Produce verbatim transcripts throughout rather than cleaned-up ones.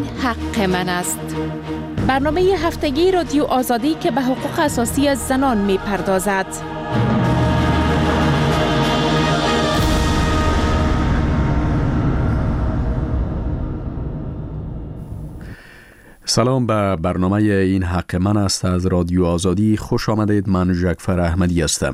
حق من است. برنامه هفتگی رادیو آزادی که به حقوق اساسی زنان می پردازد. سلام به برنامه این حق من است از رادیو آزادی. خوش آمدید. من جعفر احمدی هستم.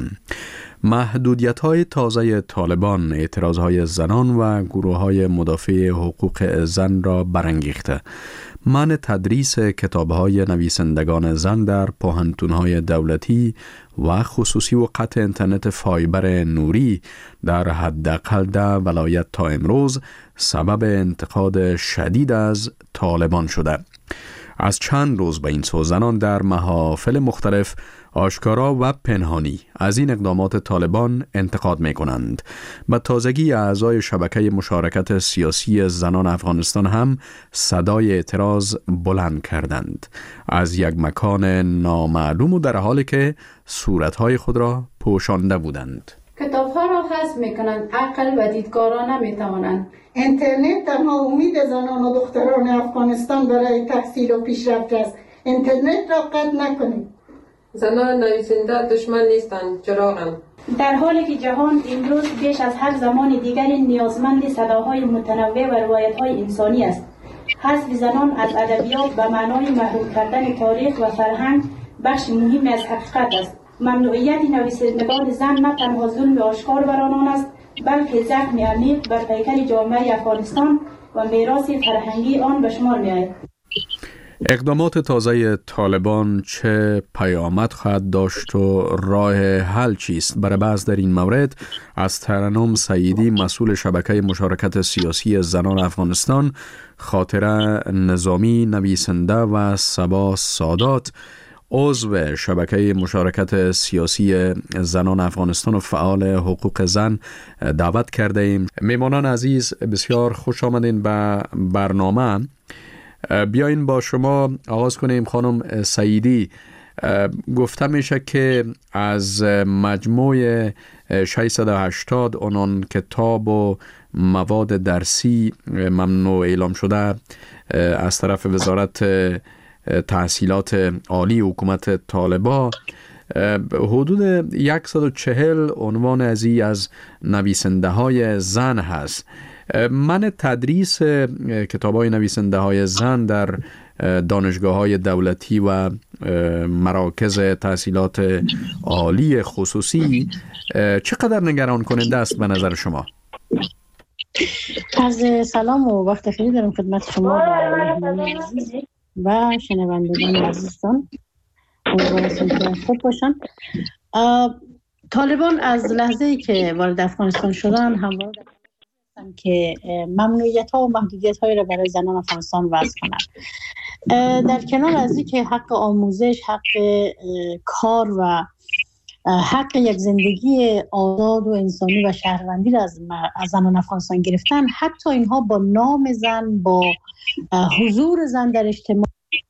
محدودیت‌های تازه طالبان اعتراضهای زنان و گروه‌های مدافع حقوق زن را برانگیخته. منع تدریس کتاب‌های نویسندگان زن در پوهنتون‌های دولتی و خصوصی و قطع اینترنت فایبر نوری در حداقل ده ولایت تا امروز سبب انتقاد شدید از طالبان شده. از چند روز به این سو زنان در محافل مختلف آشکارا و پنهانی از این اقدامات طالبان انتقاد می کنند. به تازگی اعضای شبکه مشارکت سیاسی زنان افغانستان هم صدای اعتراض بلند کردند از یک مکان نامعلوم و در حالی که صورتهای خود را پوشانده بودند. کتاب‌ها را حذف می‌کنند، عقل و دیدگاران نمی‌توانند. اینترنت تنها امید زنان و دختران افغانستان برای تحصیل و پیشرفت است. اینترنت را قطع نکنید. زنان نویسنده دشمن نیستند، چراغند. در حالی که جهان امروز بیش از هر زمان دیگری نیازمند صداهای متنوع و روایت‌های انسانی است. حذف زنان از ادبیات به معنای محروم کردن تاریخ و فرهنگ بخش مهمی از حقیقت است. ممنوعیت نویسندگان زن نه تنها ظلم آشکار بر آنان است، بلکه زخم عمیق بر پیکر جامعه افغانستان و میراث فرهنگی آن به شمار می‌آید. اقدامات تازه طالبان چه پیامد خواهد داشت و راه حل چیست؟ برای بحث در این مورد از ترنم سعیدی، مسئول شبکه مشارکت سیاسی زنان افغانستان، خاطره نظامی، نویسنده و صبا سادات، عضو شبکه مشارکت سیاسی زنان افغانستان و فعال حقوق زن دعوت کرده ایم. میمانان عزیز، بسیار خوش آمدین به برنامه. بیاین با شما آغاز کنیم. خانم سعیدی، گفته میشه که از مجموع ششصد و هشتاد عنوان کتاب و مواد درسی ممنوع اعلام شده از طرف وزارت تحصیلات عالی حکومت طالبان، حدود صد و چهل عنوان ازی از نویسنده های زن هست. منع تدریس کتاب های نویسنده های زن در دانشگاه های دولتی و مراکز تحصیلات عالی خصوصی چقدر نگران کننده است به نظر شما؟ از سلام و وقت خیلی دارم خدمت شما و مهمانی عزیز و شنوندگان عزیزان. امیدوارم که خوب باشن. طالبان از لحظه‌ای که وارد افغانستان شدن همواره هستن که ممنوعیت‌ها و محدودیت‌هایی را برای زنان افغانستان وضع کنند. در کنار از اینکه حق آموزش، حق کار و حق یک زندگی آزاد و انسانی و شهروندی را از از زنان افغانستان گرفتن، حتی اینها با نام زن، با حضور زن در اجتماع.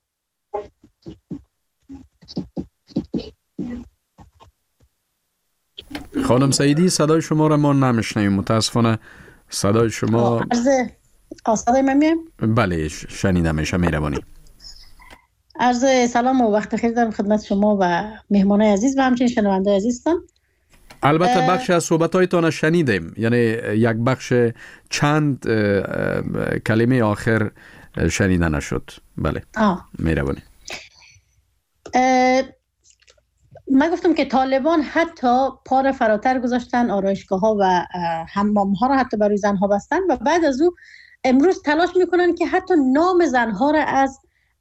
خانم سعیدی، صدای شما را ما نمیشنیم متاسفانه. صدای شما عرض صدای من میاد؟ بله، شنیدم میشه. مهربانی. عرض سلام و وقت خیر دارم خدمت شما و مهمانای عزیز و همچنین شنوندگان عزیزتان. البته بخش از صحبت‌هایتان شنیدیم، یعنی یک بخش چند کلمه آخر شنیده نشد. بله، مهربانی. من گفتم که طالبان حتی پا را فراتر گذاشتن، آرایشگاه‌ها و حمام‌ها را حتی برای زن‌ها بستن و بعد از او امروز تلاش میکنن که حتی نام زن‌ها را از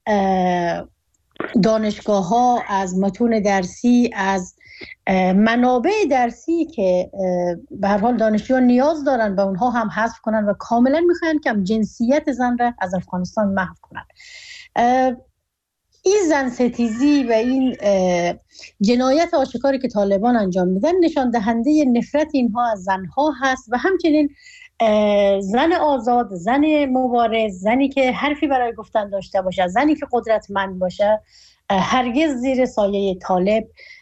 دانشگاه‌ها، از متون درسی، از منابع درسی که به هر حال دانشجویان نیاز دارن به اونها هم حذف کنن و کاملا میخوان که جنسیت زن را از افغانستان محو کنن. این زن ستیزی و این جنایت آشکاری که طالبان انجام میدن نشان دهنده نفرت اینها از زنها هست و همچنین زن آزاد، زن مبارز، زنی که حرفی برای گفتن داشته باشه، زنی که قدرتمند باشه، هرگز زیر سایه طالب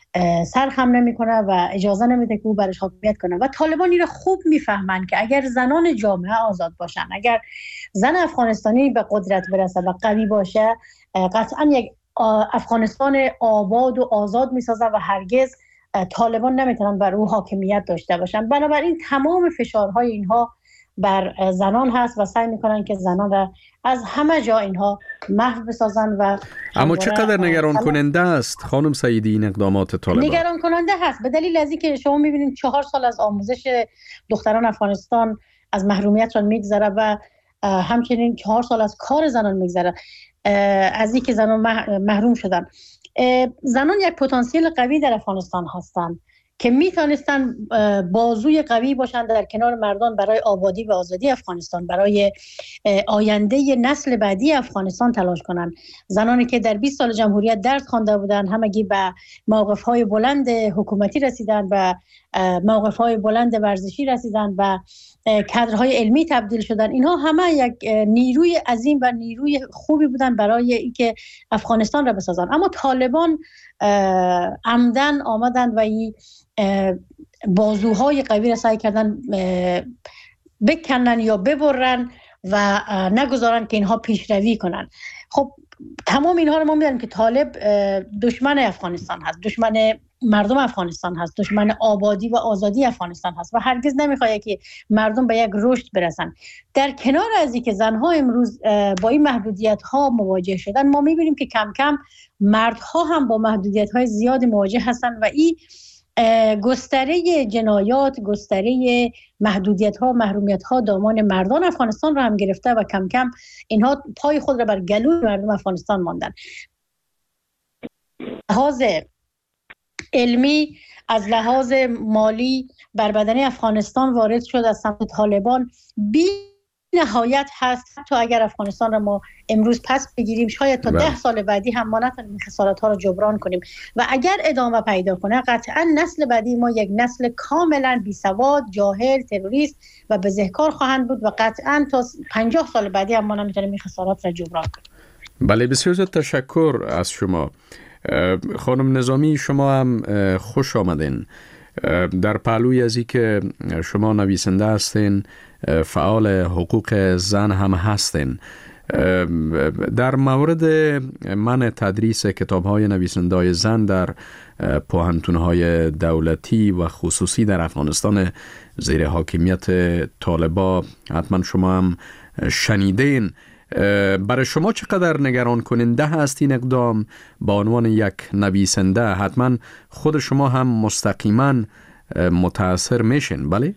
سر خم نمیکنه و اجازه نمیده که او برش حاکمیت کنه. و طالبان این را خوب میفهمند که اگر زنان جامعه آزاد باشن، اگر زن افغانستانی به قدرت برسه و قوی باشه، قطعا یک افغانستان آباد و آزاد میسازه و هرگز طالبان نمیتونن بر او حاکمیت داشته باشن. بنابراین تمام فشارهای اینها بر زنان هست و سعی میکنن که زنان را از همه جا اینها محو بسازن. و اما چقدر نگران کننده است خانم سیدی این اقدامات طالبان؟ نگران کننده هست به دلیل از اینکه شما میبینید چهار سال از آموزش دختران افغانستان از محرومیت میگذره و همچنین چهار سال از کار زنان میگذره، از اینکه زنان محروم شدن. زنان یک پتانسیل قوی در افغانستان هستند که میتونستن بازوی قوی باشند در کنار مردان برای آبادی و آزادی افغانستان، برای آینده نسل بعدی افغانستان تلاش کنند. زنانی که در بیست سال جمهوریت درس خوانده بودند، همگی به موقف‌های بلند حکومتی رسیدند، به موقف‌های بلند ورزشی رسیدند و کادرهای علمی تبدیل شدن. اینها همه یک نیروی عظیم و نیروی خوبی بودن برای اینکه افغانستان را بسازن. اما طالبان عمدن آمدن و این بازوهای قوی را سعی کردن بکنن یا ببرن و نگذارن که اینها پیشروی کنن. خب تمام اینها رو ما می‌دونیم که طالب دشمن افغانستان هست، دشمن مردم افغانستان هست، دشمن آبادی و آزادی افغانستان هست و هرگز نمیخواد که مردم به یک رشد برسن. در کنار از اینکه زنها امروز با این محدودیت ها مواجه شدن، ما میبینیم که کم کم مردها هم با محدودیت های زیادی مواجه هستن و این گستره جنایات، گستره محدودیت ها، محرومیت ها دامان مردان افغانستان را هم گرفته و کم کم اینها پای خود را بر گلوی مردم افغانستان ماندن. لحاظ علمی، از لحاظ مالی بر بدن افغانستان وارد شد از سمت طالبان بی نهایت هست. حتی اگر افغانستان را ما امروز پس بگیریم، شاید تا ده سال بعدی هم ما نتونیم خسارات ها را جبران کنیم و اگر ادامه پیدا کنه قطعا نسل بعدی ما یک نسل کاملا بی سواد، جاهل، تروریست و بزهکار خواهند بود و قطعا تا پنجاه سال بعدی هم ما نمیتونیم این خسارات را جبران کنیم. بله، بسیار زیاد تشکر از شما خانم نظامی. شما هم خوش آمدین. در پهلوی از این که شما نویسنده هستین، فعال حقوق زن هم هستین، در مورد منع تدریس کتاب‌های نویسنده‌های زن در پوهنتون‌های دولتی و خصوصی در افغانستان زیر حاکمیت طالبان حتما شما هم شنیدین. برای شما چقدر نگران کننده هست این اقدام با عنوان یک نویسنده؟ حتما خود شما هم مستقیما متاثر میشین، بله؟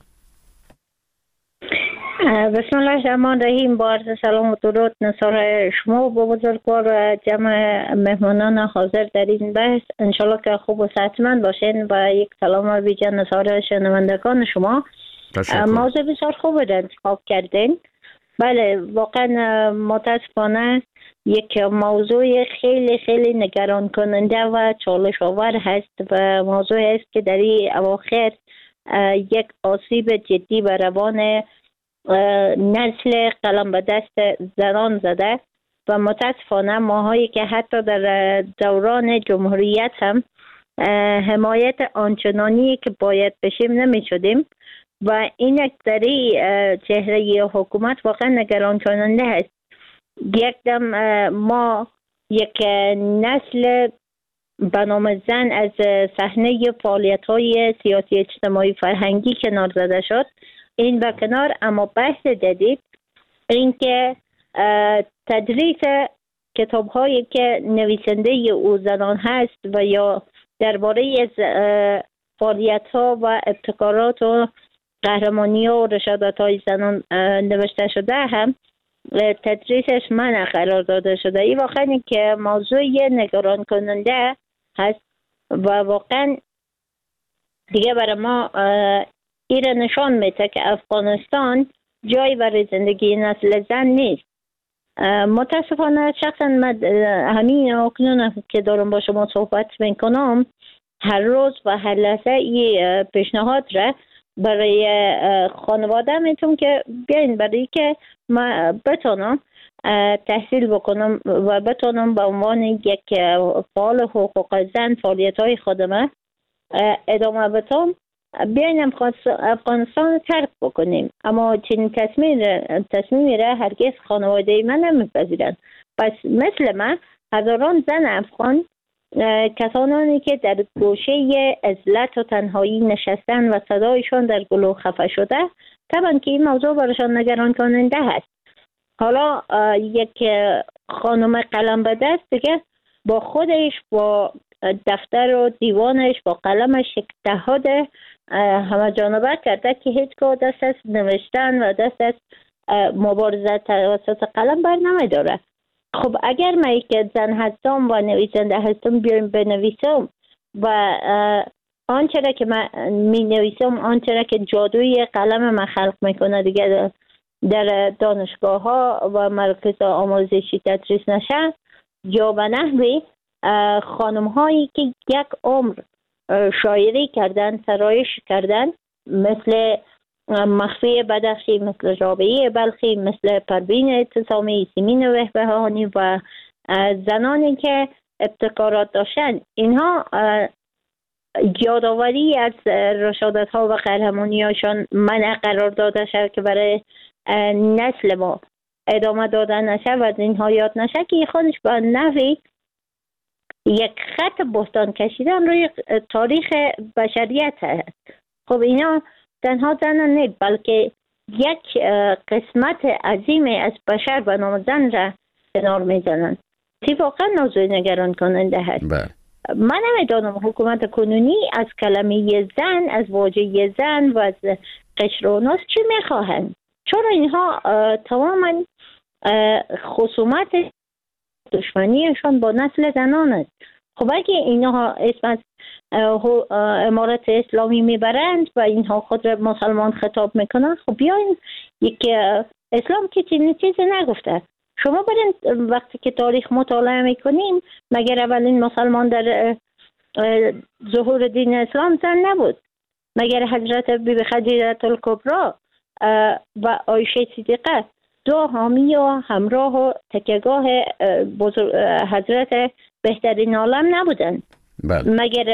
بسم الله الرحمن الرحیم. با عرض سلام و درود نثار شما و با بزرگوار و جمع مهمانان حاضر در این بحث، انشالله که خوب و صحتمند باشین و یک سلام ویژه نثار شنوندگان شما. تشکر. موضوع بسیار خوب را انتخاب کردین. بله، واقعا متاسفانه یک موضوع خیلی خیلی نگران کننده و چالش آور هست و موضوع است که در این اواخر یک آسیب جدی به روان نسل قلم به دست زنان زده و متاسفانه ماهایی که حتی در دوران جمهوریت هم حمایت آنچنانی که باید بشیم نمی شدیم و این اکثری چهره حکومت واقعا نگران کننده است. یک دم ما یک نسل به نام زن از صحنه فعالیت های سیاسی اجتماعی فرهنگی کنار زده شد. این به کنار، اما بحث جدید اینکه تدریس کتاب هایی که نویسنده او زنان هست و یا درباره از فعالیت ها و ابتکارات و قهرمانی ها و رشادت های زنان نوشته شده هم تدریسش منع قرار داده شده. این واقعا که موضوع نگران کننده هست و واقعا دیگه برای ما این نشان میده که افغانستان جای برای زندگی نسل زن نیست. متاسفانه شخصا من همین اکنون که دارم با شما صحبت میکنم هر روز و هر لحظه این پیشنهاد را برای خانواده میتونم که بیاین برای که من بتونم تحصیل بکنم و بتونم به عنوان یک فعال حقوق زن فعالیت های خودم ادامه بدم بیاین افغانستان ترک بکنیم، اما چنین تصمیم تصمیمی را هرگز خانواده من نمیپذیرند. پس مثل من هزاران زن افغان، کسانی که در گوشه عزلت و تنهایی نشستن و صدایشان در گلو خفه شده، طبعا که این موضوع برایشان نگران کننده هست. حالا یک خانم قلم به دست دیگه با خودش، با دفتر و دیوانش، با قلمش یک اتحاد همه جانبه کرده که هیچگاه دست از نوشتن و دست از مبارزه توسط قلم بر نمیداره. خب اگر من یک زن هستم و نویسنده هستم، بیایم بنویسم و آنچه را که من می نویسم، آنچه را که جادوی قلم من خلق میکنه دیگه در دانشگاه ها و مراکز آموزشی تدریس نشه، یا به نحوی خانم هایی که یک عمر شاعری کردن، سرایش کردن، مثل مخفی بدخشی، مثل رابعه بلخی، مثل پروین اعتصامی، سیمین وهبهانی و زنانی که ابتکارات داشتن، اینها یادآوری از رشادت ها و قهرمانی هاشان منع قرار داده شد که برای نسل ما ادامه دادن نشه و اینها یاد نشه که خودش به نحوی یک خط بستان کشیدن روی تاریخ بشریت هست. خب اینا تنها زنان نیست، بلکه یک قسمت عظیم از بشر به نام زن را کنار میزنند. تی واقعا موضوع نگران کننده هست. بله. من نمیدانم حکومت کنونی از کلمه زن، از واژه زن و از قشر و ناس چی میخواهند؟ چون اینها تماما خصومت دشمنیشان با نسل زنان است. خب اگه اینها اسم از امارت اسلامی میبرند و اینها خود را مسلمان خطاب میکنند، خب بیاین یک اسلام که چیزی چیزی نگفته. شما برین وقتی که تاریخ مطالعه میکنیم، مگر اولین مسلمان در ظهور دین اسلام زن نبود؟ مگر حضرت بیبی خدیجه الکبری و عایشه صدیقه دو حامی و همراه و تکیهگاه حضرت بهترین عالم نبودن؟ بله. مگر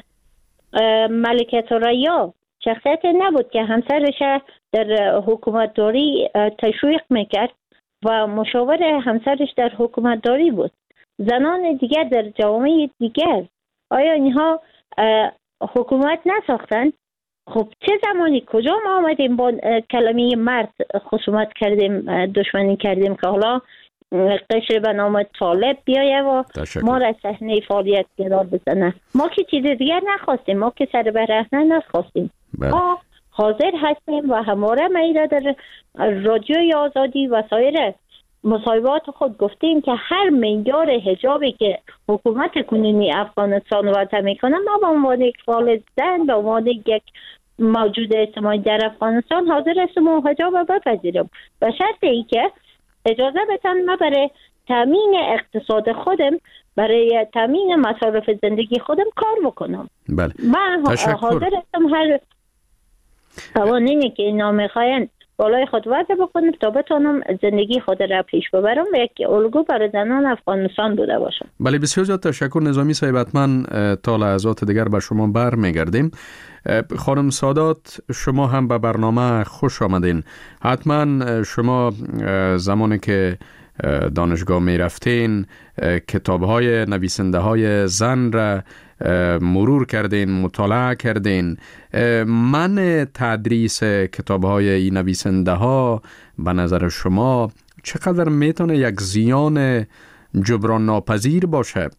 ملکه ثریا شخصیت نبود که همسرش در حکومت داری تشویق میکرد و مشاور همسرش در حکومت داری بود؟ زنان دیگر در جوامع دیگر آیا اینها حکومت نساختن؟ خب چه زمانی کجا ما آمدیم با کلمه مرد خصومت کردیم، دشمنی کردیم که حالا قشر به نام طالب بیایه و ما را صحنه فعالیت قرار بزنه؟ ما که چیز دیگر نخواستیم، ما که سر به رهنه نخواستیم. ما حاضر هستیم و همواره میره در رادیوی آزادی و سایر مصاحبات خود گفتیم که هر معیار حجابی که حکومت کنونی افغانستان وضع میکنه، ما به عنوان یک فعال زن، به عنوان یک موجود اجتماعی در افغانستان حاضر هستم و حجاب بپذیرم، به شرط ای که اجازه بدن ما برای تامین اقتصاد خودم، برای تامین مصارف زندگی خودم کار بکنم. بله. من حاضر هستم هر قوانینی که اینا میخواین بالای خود وضع بکنم تا بتونم زندگی خود را پیش ببرم و یک الگو برای زنان افغانستان بوده باشم. بله، بسیار زیاد تشکر نظامی صاحب. حتما تا لحظات دیگر به شما بر میگردیم. خانم سادات، شما هم به برنامه خوش آمدین. حتما شما زمانی که دانشگاه می رفتین کتاب های نویسنده های زن را مرور کردین، مطالعه کردین. من تدریس کتاب های این نویسنده ها به نظر شما چقدر میتونه یک زیان جبران ناپذیر باشه؟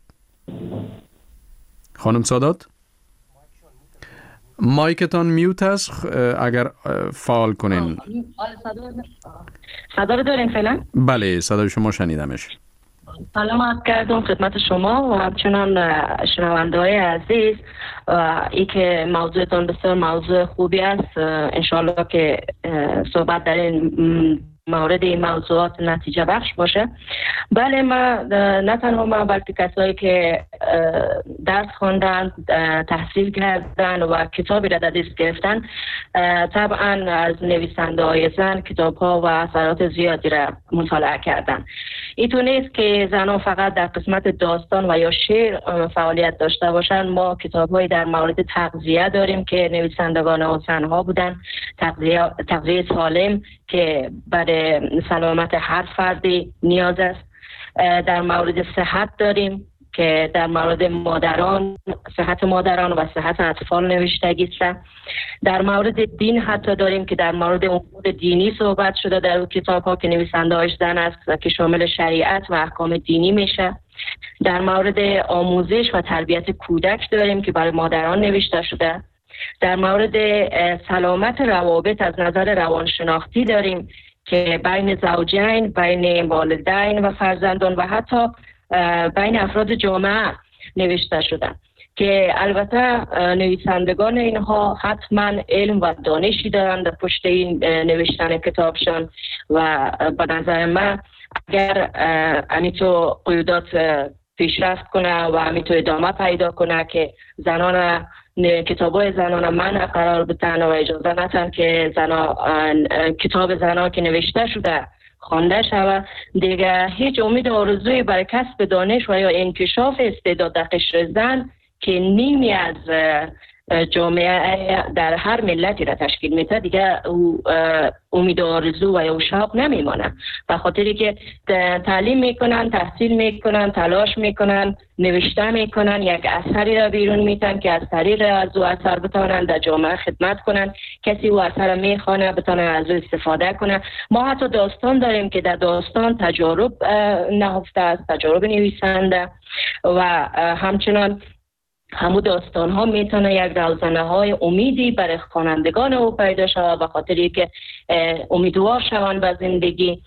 خانم سادات، مایکتان میوت است، اگر فعال کنین. صدا رو دارین فعلا؟ بله، صدای شما شنیدمش. سلام عرض کردم خدمت شما و همچنان شنونده های عزیز. ای که موضوعتان بسیار موضوع خوبی است. انشاءالله که صحبت در این مورد این موضوعات نتیجه بخش باشه. بله، ما نه تنها ما بلکه کسایی که درس خواندن، تحصیل کردن و کتابی را در دست گرفتن، طبعا از نویسنده های زن کتاب ها و اثرات زیادی را مطالعه کردن. اینطور نیست که زنان فقط در قسمت داستان و یا شعر فعالیت داشته باشند. ما کتاب‌های در مورد تغذیه داریم که نویسندگان آن زن‌ها بودن، تغذیه تغذیه سالم که برای سلامت هر فردی نیاز است. در مورد صحت داریم که در مورد مادران، صحت مادران و صحت اطفال نوشتگی است. در مورد دین حتی داریم که در مورد امور دینی صحبت شده در کتاب ها که نویسنده هاش زن است و که شامل شریعت و احکام دینی میشه. در مورد آموزش و تربیت کودک داریم که برای مادران نوشته شده. در مورد سلامت روابط از نظر روانشناختی داریم که بین زوجین، بین والدین و فرزندان و حتی بین افراد جامعه نوشته شدن که البته نویسندگان اینها حتما علم و دانشی دارند در پشت این نوشتن کتابشان و به نظر من اگر امیتو قیودات پیشرفت کنه و امیتو ادامه پیدا کنه که زنان کتابای زنان من قرار بتن و اجازه نتن که زنان کتاب زنان که نوشته شده خوانده شود، دیگه هیچ امید و آرزویی برای کسب دانش و یا انکشاف استعداد در قشر زن که نیمی از جامعه در هر ملتی را تشکیل میده دیگه او امید و آرزو و یا شوق نمیمانه. به خاطری که تعلیم میکنن، تحصیل میکنن، تلاش میکنن، نوشته میکنن، یک اثری را بیرون میتن که از طریق از او اثر بتانن در جامعه خدمت کنن، کسی او اثر میخوانه بتانه از او استفاده کنه. ما حتی داستان داریم که در داستان تجارب نهفته است، تجارب نویسنده و همچنان همون داستان ها میتونه یک روزنه های امیدی برای خوانندگان او پیدا شود، به خاطری که امیدوار شوند به زندگی.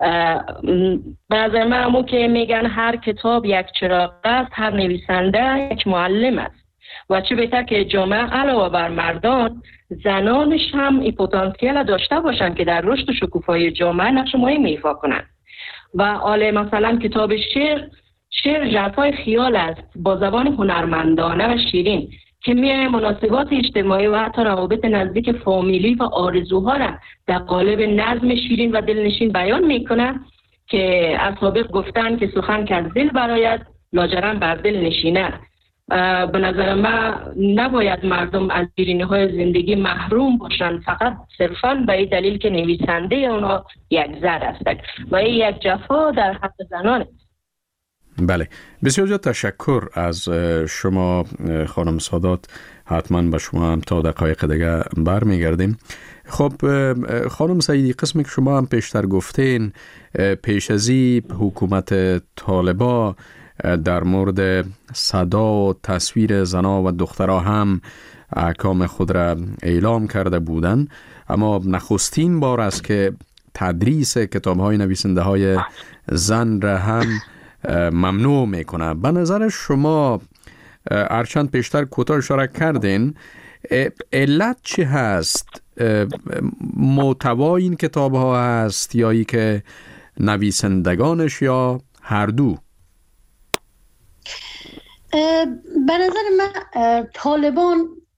بعضی من همون که میگن هر کتاب یک چراغ است، هر نویسنده یک معلم است و چه بهتر که جامعه علاوه بر مردان زنانش هم این پتانسیل داشته باشند که در رشد و شکوفایی جامعه نقش مهمی ایفا کنند. و حالا مثلا کتاب شعر شعر ژرفای خیال است با زبان هنرمندانه و شیرین که میای مناسبات اجتماعی و حتی روابط نزدیک فامیلی و آرزوها را در قالب نظم شیرین و دلنشین بیان میکنه که از سابق گفتن که سخن که از دل برآید لاجرم بر دل نشینه. به نظر من نباید مردم از شیرینی های زندگی محروم باشند فقط صرفاً به این دلیل که نویسنده اونا یک زن است و این یک جفا در حق زنان است. بله، بسیار زیاد تشکر از شما خانم سادات. حتما به شما هم تا دقایق دیگه برمیگردیم. خب خانم سعیدی، قسمی که شما هم پیشتر گفتین پیش ازی حکومت طالبا در مورد صدا و تصویر زنا و دخترها هم احکام خود را اعلام کرده بودند، اما نخستین بار است که تدریس کتاب‌های نویسنده های زن را هم ممنوع میکنه. به نظر شما هرچند پیشتر کوتاه اشاره کردین، علت چی هست؟ محتوای این کتاب ها هست یا ای که نویسندگانش یا هر دو؟ به نظر من طالبان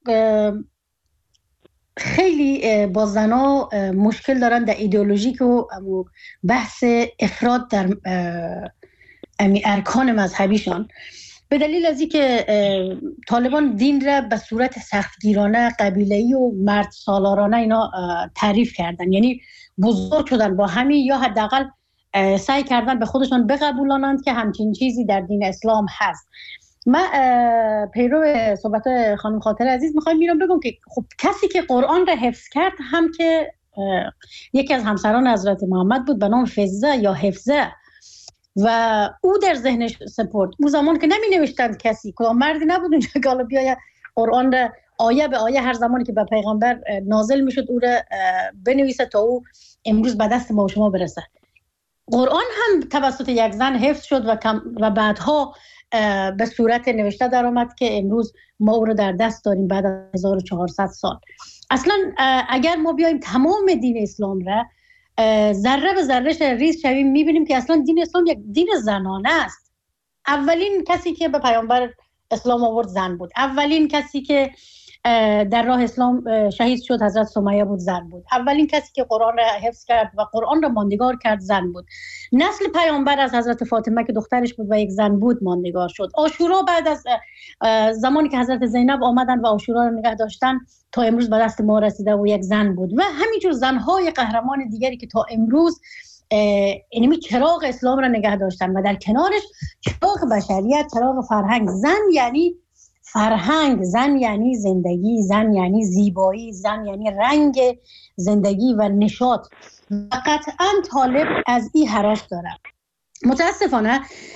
خیلی با زنا مشکل دارن در ایدئولوژیک و بحث افراد در امی ارکان مذهبیشان، به دلیل از اینکه طالبان دین را به صورت سختگیرانه، قبیله‌ای و مرد سالارانه اینا تعریف کردن، یعنی بزرگ شدن با همین یا حداقل سعی کردن به خودشان بقبولانند که همچین چیزی در دین اسلام هست. من پیرو صحبت خانم خاطر عزیز میخوایم میرم بگم که خب کسی که قرآن را حفظ کرد هم که یکی از همسران حضرت محمد بود به نام فزه یا حفظه و او در ذهنش سپرد. او زمان که نمی نوشتند کسی که مردی نبود اونجا که حالا بیاید قرآن را آیه به آیه هر زمانی که به پیغمبر نازل میشد او را بنویسه تا او امروز به دست ما و شما برسه. قرآن هم توسط یک زن حفظ شد و, و بعدها به صورت نوشته در آمد که امروز ما او رو در دست داریم بعد از هزار و چهارصد سال. اصلا اگر ما بیایم تمام دین اسلام را ذره به ذرهش ریز شویم میبینیم که اصلا دین اسلام یک دین زنانه است. اولین کسی که به پیامبر اسلام آورد زن بود، اولین کسی که در راه اسلام شهید شد حضرت سمیه بود، زن بود. اولین کسی که قرآن را حفظ کرد و قرآن را ماندگار کرد زن بود. نسل پیامبر از حضرت فاطمه که دخترش بود و یک زن بود ماندگار شد. عاشورا بعد از زمانی که حضرت زینب آمدن و عاشورا را نگه داشتن تا امروز به دست ما رسیده و یک زن بود و همینجور زنهای قهرمان دیگری که تا امروز اینمی چراغ اسلام را نگه داشتن و در کنارش چراغ بشریت، چراغ فرهنگ. زن یعنی فرهنگ، زن یعنی زندگی، زن یعنی زیبایی، زن یعنی رنگ زندگی و نشاط و قطعا طالب از این هراس داره. متاسفانه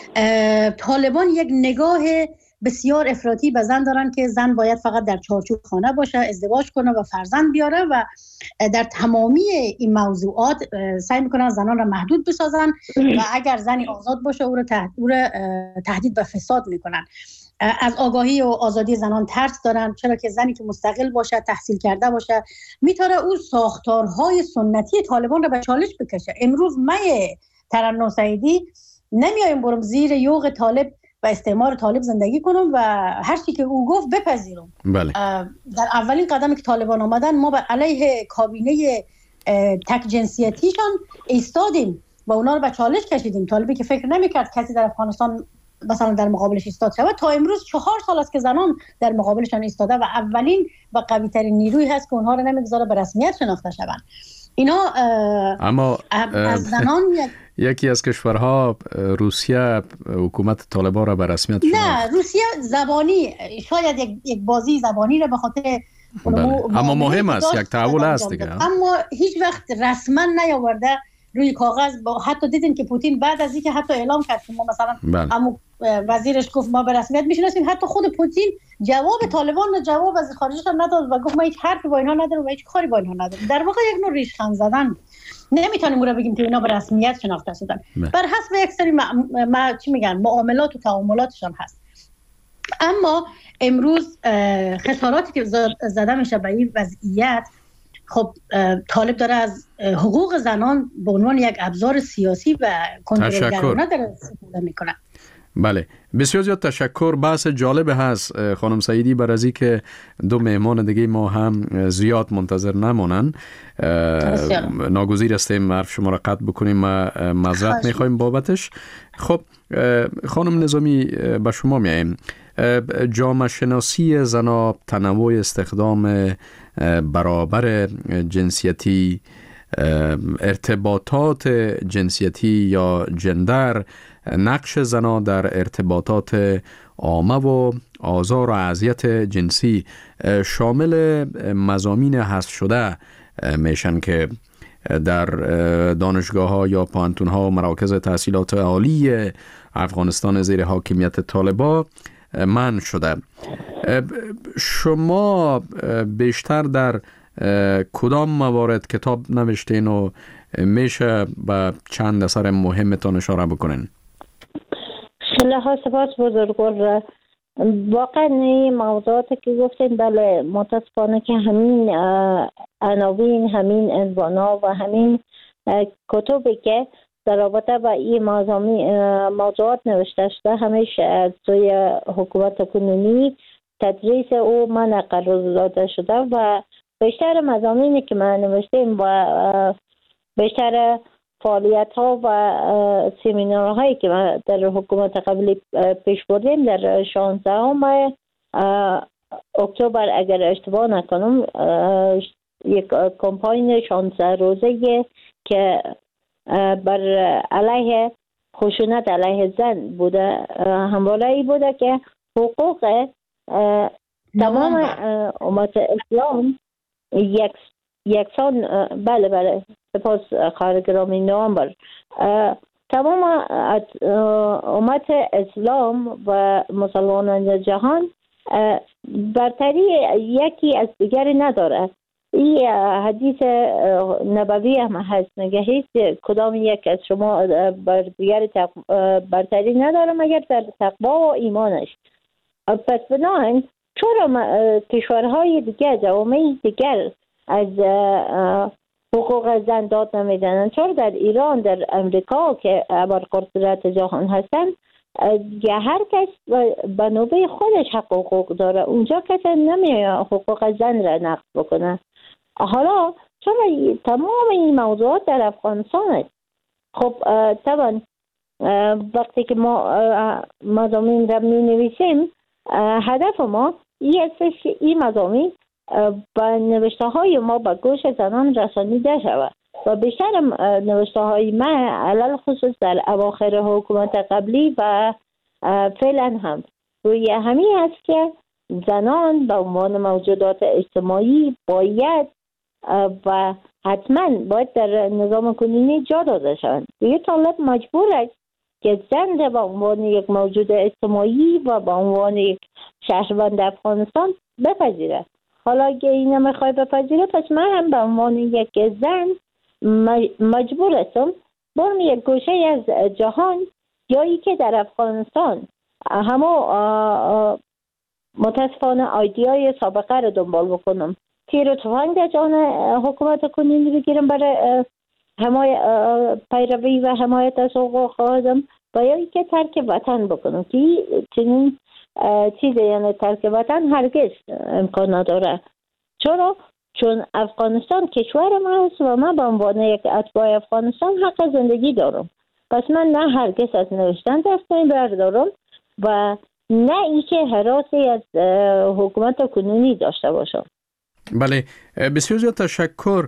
طالبان یک نگاه بسیار افراطی به زن دارن که زن باید فقط در چارچوب خانه باشه، ازدواج کنه و فرزند بیاره و در تمامی این موضوعات سعی میکنن زنان را محدود بسازن و اگر زنی آزاد باشه او را تهدید به فساد میکنن. از آگاهی و آزادی زنان ترس دارن، چرا که زنی که مستقل باشه، تحصیل کرده باشه، میتونه اون ساختارهای سنتی طالبان را به چالش بکشه. امروز من ترنم سعیدی نمیایم برم زیر یوغ طالب و استعمار طالب زندگی کنم و هر چی که او گفت بپذیرم. بله. در اولین قدمی که طالبان آمدن ما به علیه کابینه تک جنسیتیشان ایستادیم و اونا رو به چالش کشیدیم. طالبی که فکر نمیکرد کسی در افغانستان مثلا در مقابلش ایستاد شود، تا امروز چهار سال است که زنان در مقابلشان ایستاده و اولین و قوی ترین نیروی هست که اونها رو نمیگذاره به رسمیت شناخته شوند. اینا اما از زنان یکی از کشورها روسیه حکومت طالبان را به رسمیت شناخت. نه، روسیه زبانی شاید یک یک بازی زبانی را به خاطر اما مهم است، یک تحول است دیگه، اما هیچ وقت رسما نیاورده روی کاغذ. با حتی دیدین که پوتین بعد از اینکه حتی اعلام کرد که ما مثلا همون وزیرش گفت ما به رسمیت میشناسیم، حتی خود پوتین جواب طالبان رو جواب از خارجش هم نداد و گفت ما هیچ حرفی با اینها ندارم و هیچ کاری با اینها ندارم. در واقع یک نوع ریشخند زدن. نمیتونیم اون رو بگیم که اینا به رسمیت شناخته شدن. بر حسب یک سری ما, ما چی میگن معاملات و تعاملاتشان هست. اما امروز خساراتی که زده میشه به این وضعیت، خب طالب داره از حقوق زنان به عنوان یک ابزار سیاسی و کنترلگرانه داره استفاده میکنه. بله، بسیار زیاد تشکر. بحث جالب هست خانم سعیدی، بر از که دو مهمان دیگه ما هم زیاد منتظر نمونن. ناگزیر استیم حرف شما را قطع بکنیم و معذرت میخوایم بابتش. خب خانم نظامی به شما میایم. جامعه شناسی زنا، تنوع استخدام برابر جنسیتی، ارتباطات جنسیتی یا جندر، نقش زنا در ارتباطات عامه و آزار و اذیت جنسی شامل مضامین حذف شده میشن که در دانشگاه ها یا پانتون ها و مراکز تحصیلات عالی افغانستان زیر حاکمیت طالبان منع شده. شما بیشتر در کدام موارد کتاب نوشتین و میشه به چند اثر مهمتان اشاره بکنین؟ خیلی ها سپاس بزرگوار. واقعا این موضوعاتی که گفتین بله، متاسفانه که همین عناوین، همین عنوانا و همین کتبی که در رابطه با این موضوعات نوشته شده همیشه از سوی حکومت کنونی تدریس او منع قرار داده شده و بیشتر مضامینی که من نوشتیم و بیشتر فعالیت ها و سمینار هایی که ما در حکومت قبلی پیش بردیم در شانزدهم اکتبر اگر اشتباه نکنم یک کمپاین شانزده روزه که بر علیه خشونت علیه زن بوده، همواره ای بوده که حقوق تمام امت اسلام یک یکسان بله بله سپاس خواهر گرامی نوامبر تمام امت اسلام و مسلمانان جهان برتری یکی از دیگری نداره. این حدیث نبوی هم هست، میگه هیچ کدام یک از شما بر دیگری برتری نداره مگر در تقوا و ایمانش. پس بنابراین چرا کشورهای دیگر، جوامع دیگر از حقوق زن داد نمیدن؟ چرا در ایران، در امریکا که ابرقدرت جهان هستن هر کس به نوبه خودش حق و حقوق داره. اونجا کسی نمیه حقوق زن را نقض بکنه. حالا چون تمام این موضوعات در افغانستان است، خب طبعا وقتی که ما مضامین را می نویسیم، هدف ما این است که این مضامین با نوشته های ما به گوش زنان رسانیده شود و بیشتر نوشته های من علل خصوص در اواخر حکومت قبلی و فعلا هم روی همین است که زنان به عنوان موجودات اجتماعی باید و حتما باید در نظام کنونی جا داده شوند. دیگه طالب مجبور است که زن را به عنوان یک موجود اجتماعی و به عنوان یک شهروند افغانستان بپذیره. حالا اگه این نمیخوای بپذیره، پس من هم به عنوان یک زن مجبور هستم برم یک گوشه از جهان یا ای که در افغانستان همه متاسفانه آیدیای سابقه رو دنبال بکنم، تیر و تفنگ در جان حکومت کنونی بگیرم برای حمایت پیروی و حمایت از حقوق آدم، و یا ای که ترک وطن بکنم که چنین چیزی یعنی ترک وطن هرگز امکان نداره. چرا؟ چون افغانستان کشور ما است و من به عنوان یک اتباع افغانستان حق زندگی دارم. پس من نه هرگز از نوشتن دست بردارم و نه ای که حراسی از حکومت کنونی داشته باشم. بله، بسیار زیاد تشکر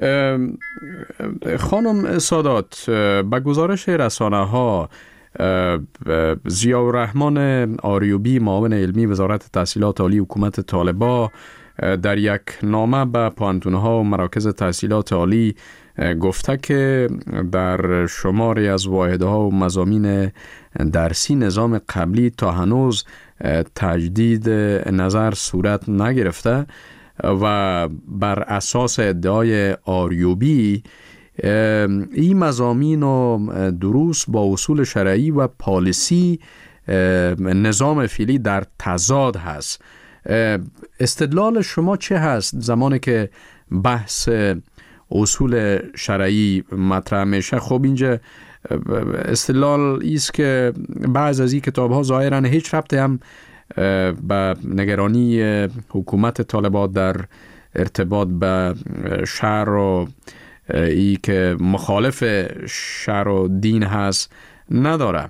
خانم سادات. به گزارش رسانه ها، ضیاءالرحمن آریوبی، معاون علمی وزارت تحصیلات عالی حکومت طالبان، در یک نامه به پوهنتون‌ها و مراکز تحصیلات عالی گفته که در شماری از واحدها و مضامین درسی نظام قبلی تا هنوز تجدید نظر صورت نگرفته و بر اساس ادعای آریوبی این مضامین و دروس با اصول شرعی و پالیسی نظام فعلی در تضاد هست. استدلال شما چه هست زمانی که بحث اصول شرعی مطرح میشه؟ خب اینجا استدلال ایست که بعض از این کتاب ها ظاهراً هیچ ربطی هم به نگرانی حکومت طالبان در ارتباط به شرع و ای که مخالف شرع و دین هست نداره.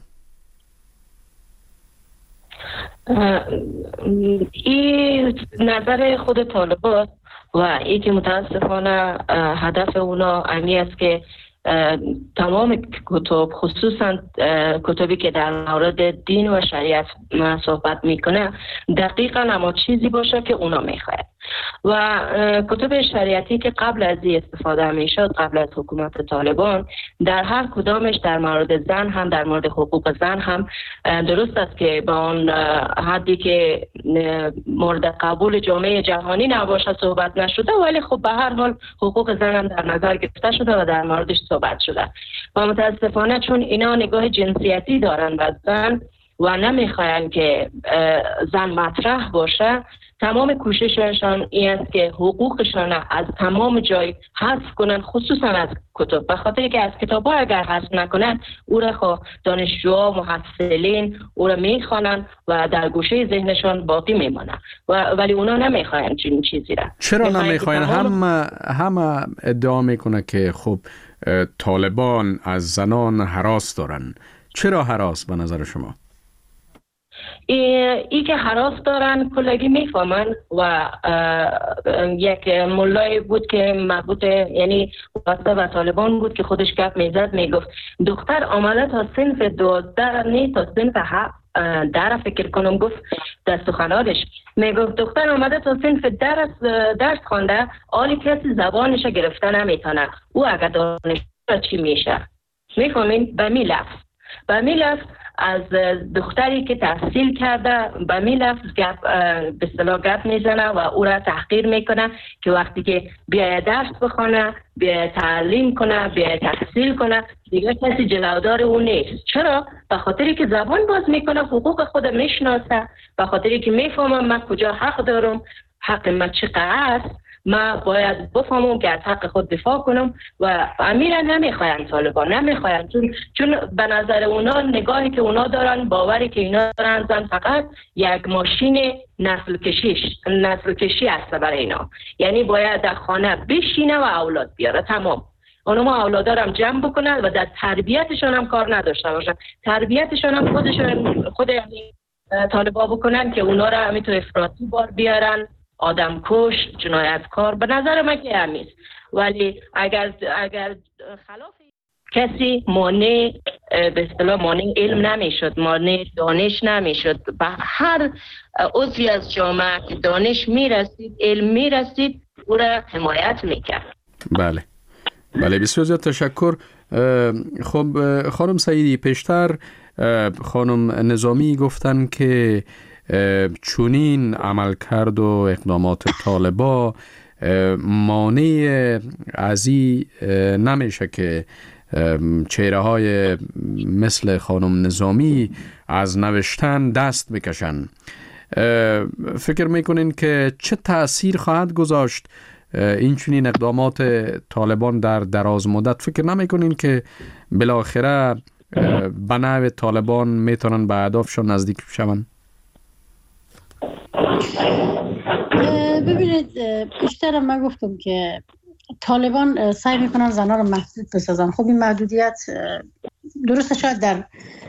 این نظر خود طالبان و ای که متاسفانه هدف اونا امی است که تمام کتب، خصوصا کتبی که در مورد دین و شریعت صحبت میکنه، دقیقا اما چیزی باشه که اونا میخواهد. و کتب شریعتی که قبل از این استفاده میشد، قبل از حکومت طالبان، در هر کدامش در مورد زن هم، در مورد حقوق زن هم، درست است که با اون حدی که مورد قبول جامعه جهانی نباشه صحبت نشده، ولی خب به هر حال حقوق زن هم در نظر گرفته شده و در موردش صحبت شده. و متاسفانه چون اینا نگاه جنسیتی دارن به زن و نمیخواین که زن مطرح باشه، تمام کوشششان این است که حقوقشان از تمام جای حذف کنن، خصوصا از کتب. به خاطر که از کتاب ها اگر حذف نکنن، او را خب دانشجوها، محصلین او را میخوانن و در گوشه ذهنشان باقی میمانه، ولی اونا نمیخواین چنین چیزی را. چرا نمیخواین؟ هم هم ادعا میکنه که خب طالبان از زنان هراس دارن. چرا هراس به نظر شما؟ ای, ای که هراس دارن کلگی میفهمن. و یک ملای بود که مربوط یعنی واسطه و طالبان بود که خودش گپ میزد، میگفت دختر آمده تا صنف دوازده نه تا صنف هفت در فکر کنم، گفت در سخنانش میگفت دختر آمده تا صنف درس درس خوانده، آلی کسی زبانش گرفته نمیتونه، او اگر دانش چی میشه؟ میفهمین؟ به می لفظ به می لفظ از دختری که تحصیل کرده به می لفظ گپ به اصطلاح گپ میزنه و او را تحقیر میکنه که وقتی که بیاید درس بخونه، بیاید تعلیم کنه، بیاید تحصیل کنه، دیگه کسی جلودار او نیست. چرا؟ به خاطری که زبان باز میکنه، حقوق خود میشناسه، به خاطری که میفهمم من کجا حق دارم، حق من چقدر است، ما باید بفهمم که از حق خود دفاع کنم و امیرا نمیخواین طالبان، نمیخواین، چون چون به نظر اونا نگاهی که اونا دارن، باوری که اینا دارن، زن فقط یک ماشین نسل کشیش نسل کشی است برای اینا. یعنی باید در خانه بشینه و اولاد بیاره، تمام. اونا ما اولادا رو هم جمع بکنن و در تربیتشون هم کار نداشته باشن، تربیتشون هم خودشون خود یعنی طالبا بکنن که اونا رو همین تو افراطی بار بیارن، آدم کش، جنایتکار. به نظر من که همیست. ولی اگر اگر خلاف کسی مانع به اصطلاح مانع علم نمیشد، مانع دانش نمیشد، به هر عضوی از جامعه که دانش میرسید، علم میرسید، او را حمایت میکرد. بله بله، بسیار زیاد تشکر. خب خانم سعیدی، پیشتر خانم نظامی گفتن که چونین عمل کرد و اقدامات طالبا مانع ازی نمیشه که چهره های مثل خانم نظامی از نوشتن دست بکشن. فکر میکنین که چه تأثیر خواهد گذاشت این چنین اقدامات طالبان در دراز مدت؟ فکر نمیکنین که بالاخره به نوع طالبان میتونن به اهدافشون نزدیک شون؟ ببینید، بیشتر من گفتم که طالبان سعی میکنن زنها رو محدود بسازن. خب این محدودیت درسته شاید در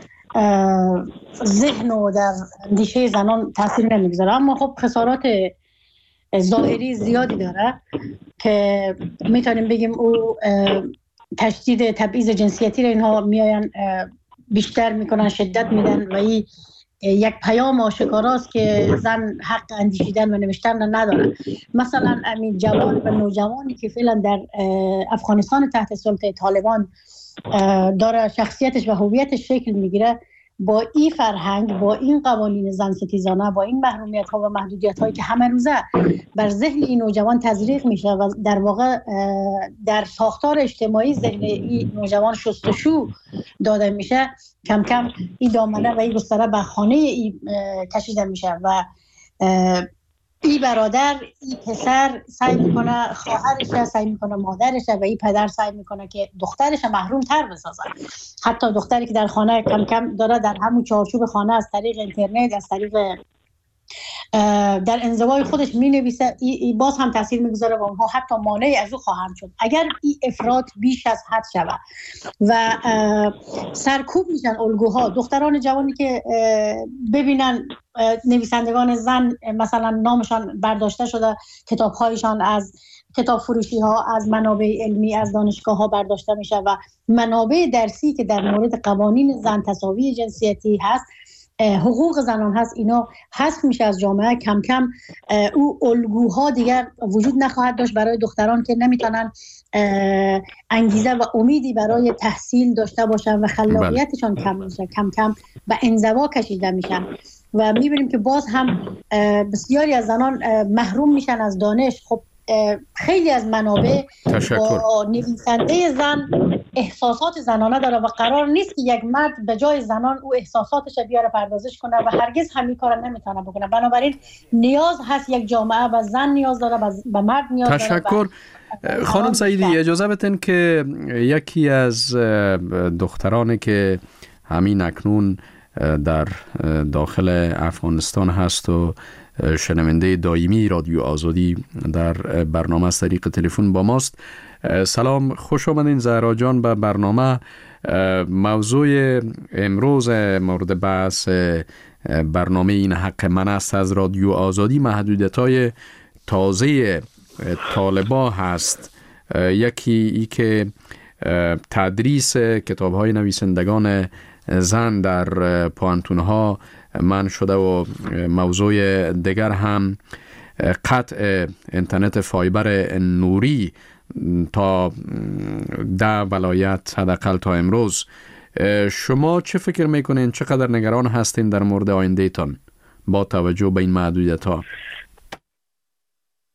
ذهن و در اندیشه زنان تاثیر نمیگذاره، اما خب خسارات ظاهری زیادی داره که میتونیم بگیم او تشدید تبعیض جنسیتی رو اینها میاین بیشتر میکنن، شدت میدن و این یک پیام آشکاراست که زن حق اندیشیدن و نوشتن نداره. مثلا امین جوان و نوجوانی که فعلا در افغانستان تحت سلطه طالبان داره شخصیتش و هویتش شکل میگیره، با این فرهنگ، با این قوانین زن ستیزانه، با این محرومیت ها و محدودیت هایی که همه روزه بر ذهن این نوجوان تزریق میشه و در واقع در ساختار اجتماعی ذهن این نوجوان شستشو داده میشه، کم کم این دامنه و این گستره به خانه این کشیده میشه و این برادر، این پسر سعی میکنه خواهرش، سعی میکنه مادرش و این پدر سعی میکنه که دخترش محروم تر بسازه. حتی دختری که در خانه کم کم داره در همون چارچوب خانه از طریق اینترنت، از طریق در انزوای خودش می نویسه، این باز هم تاثیر میگذاره و اونها حتی مانع از او خواهند شد اگر این افراط بیش از حد شود و سرکوب میشن الگوها. دختران جوانی که ببینن نویسندگان زن مثلا نامشان برداشته شده، کتابهایشان از کتاب فروشی ها، از منابع علمی، از دانشگاه ها برداشته میشه و منابع درسی که در مورد قوانین زن، تساوی جنسیتی هست، حقوق زنان هست، اینا حذف میشه از جامعه. کم کم او الگوها دیگر وجود نخواهد داشت برای دختران که نمیتونن انگیزه و امیدی برای تحصیل داشته باشن و خلاقیتشان کم میشه، کم کم به انزوا کشیده میشن و میبینیم که باز هم بسیاری از زنان محروم میشن از دانش. خب خیلی از منابع با نویسنده زن احساسات زنانه داره و قرار نیست که یک مرد به جای زنان او احساساتش بیاره پردازش کنه و هرگز همین کار نمیتونه بکنه. بنابراین نیاز هست یک جامعه و زن نیاز داره و مرد نیاز داره. تشکر. خانم سعیدی، اجازه بدین که یکی از دخترانی که همین اکنون در داخل افغانستان هست و شنونده دائمی رادیو آزادی در برنامه از طریق تلفن با ماست. سلام، خوش آمدین زهرا جان به برنامه. موضوع امروز مورد بحث برنامه این حق من است از رادیو آزادی محدودیت‌های تازه طالبا هست. یکی ای که تدریس کتاب‌های نویسندگان زن در پوانتون‌ها منع شده و موضوع دیگر هم قطع اینترنت فایبر نوری تا ده ولایت حداقل تا امروز. شما چه فکر میکنین؟ چقدر نگران هستین در مورد آینده تان با توجه به این محدودیت ها؟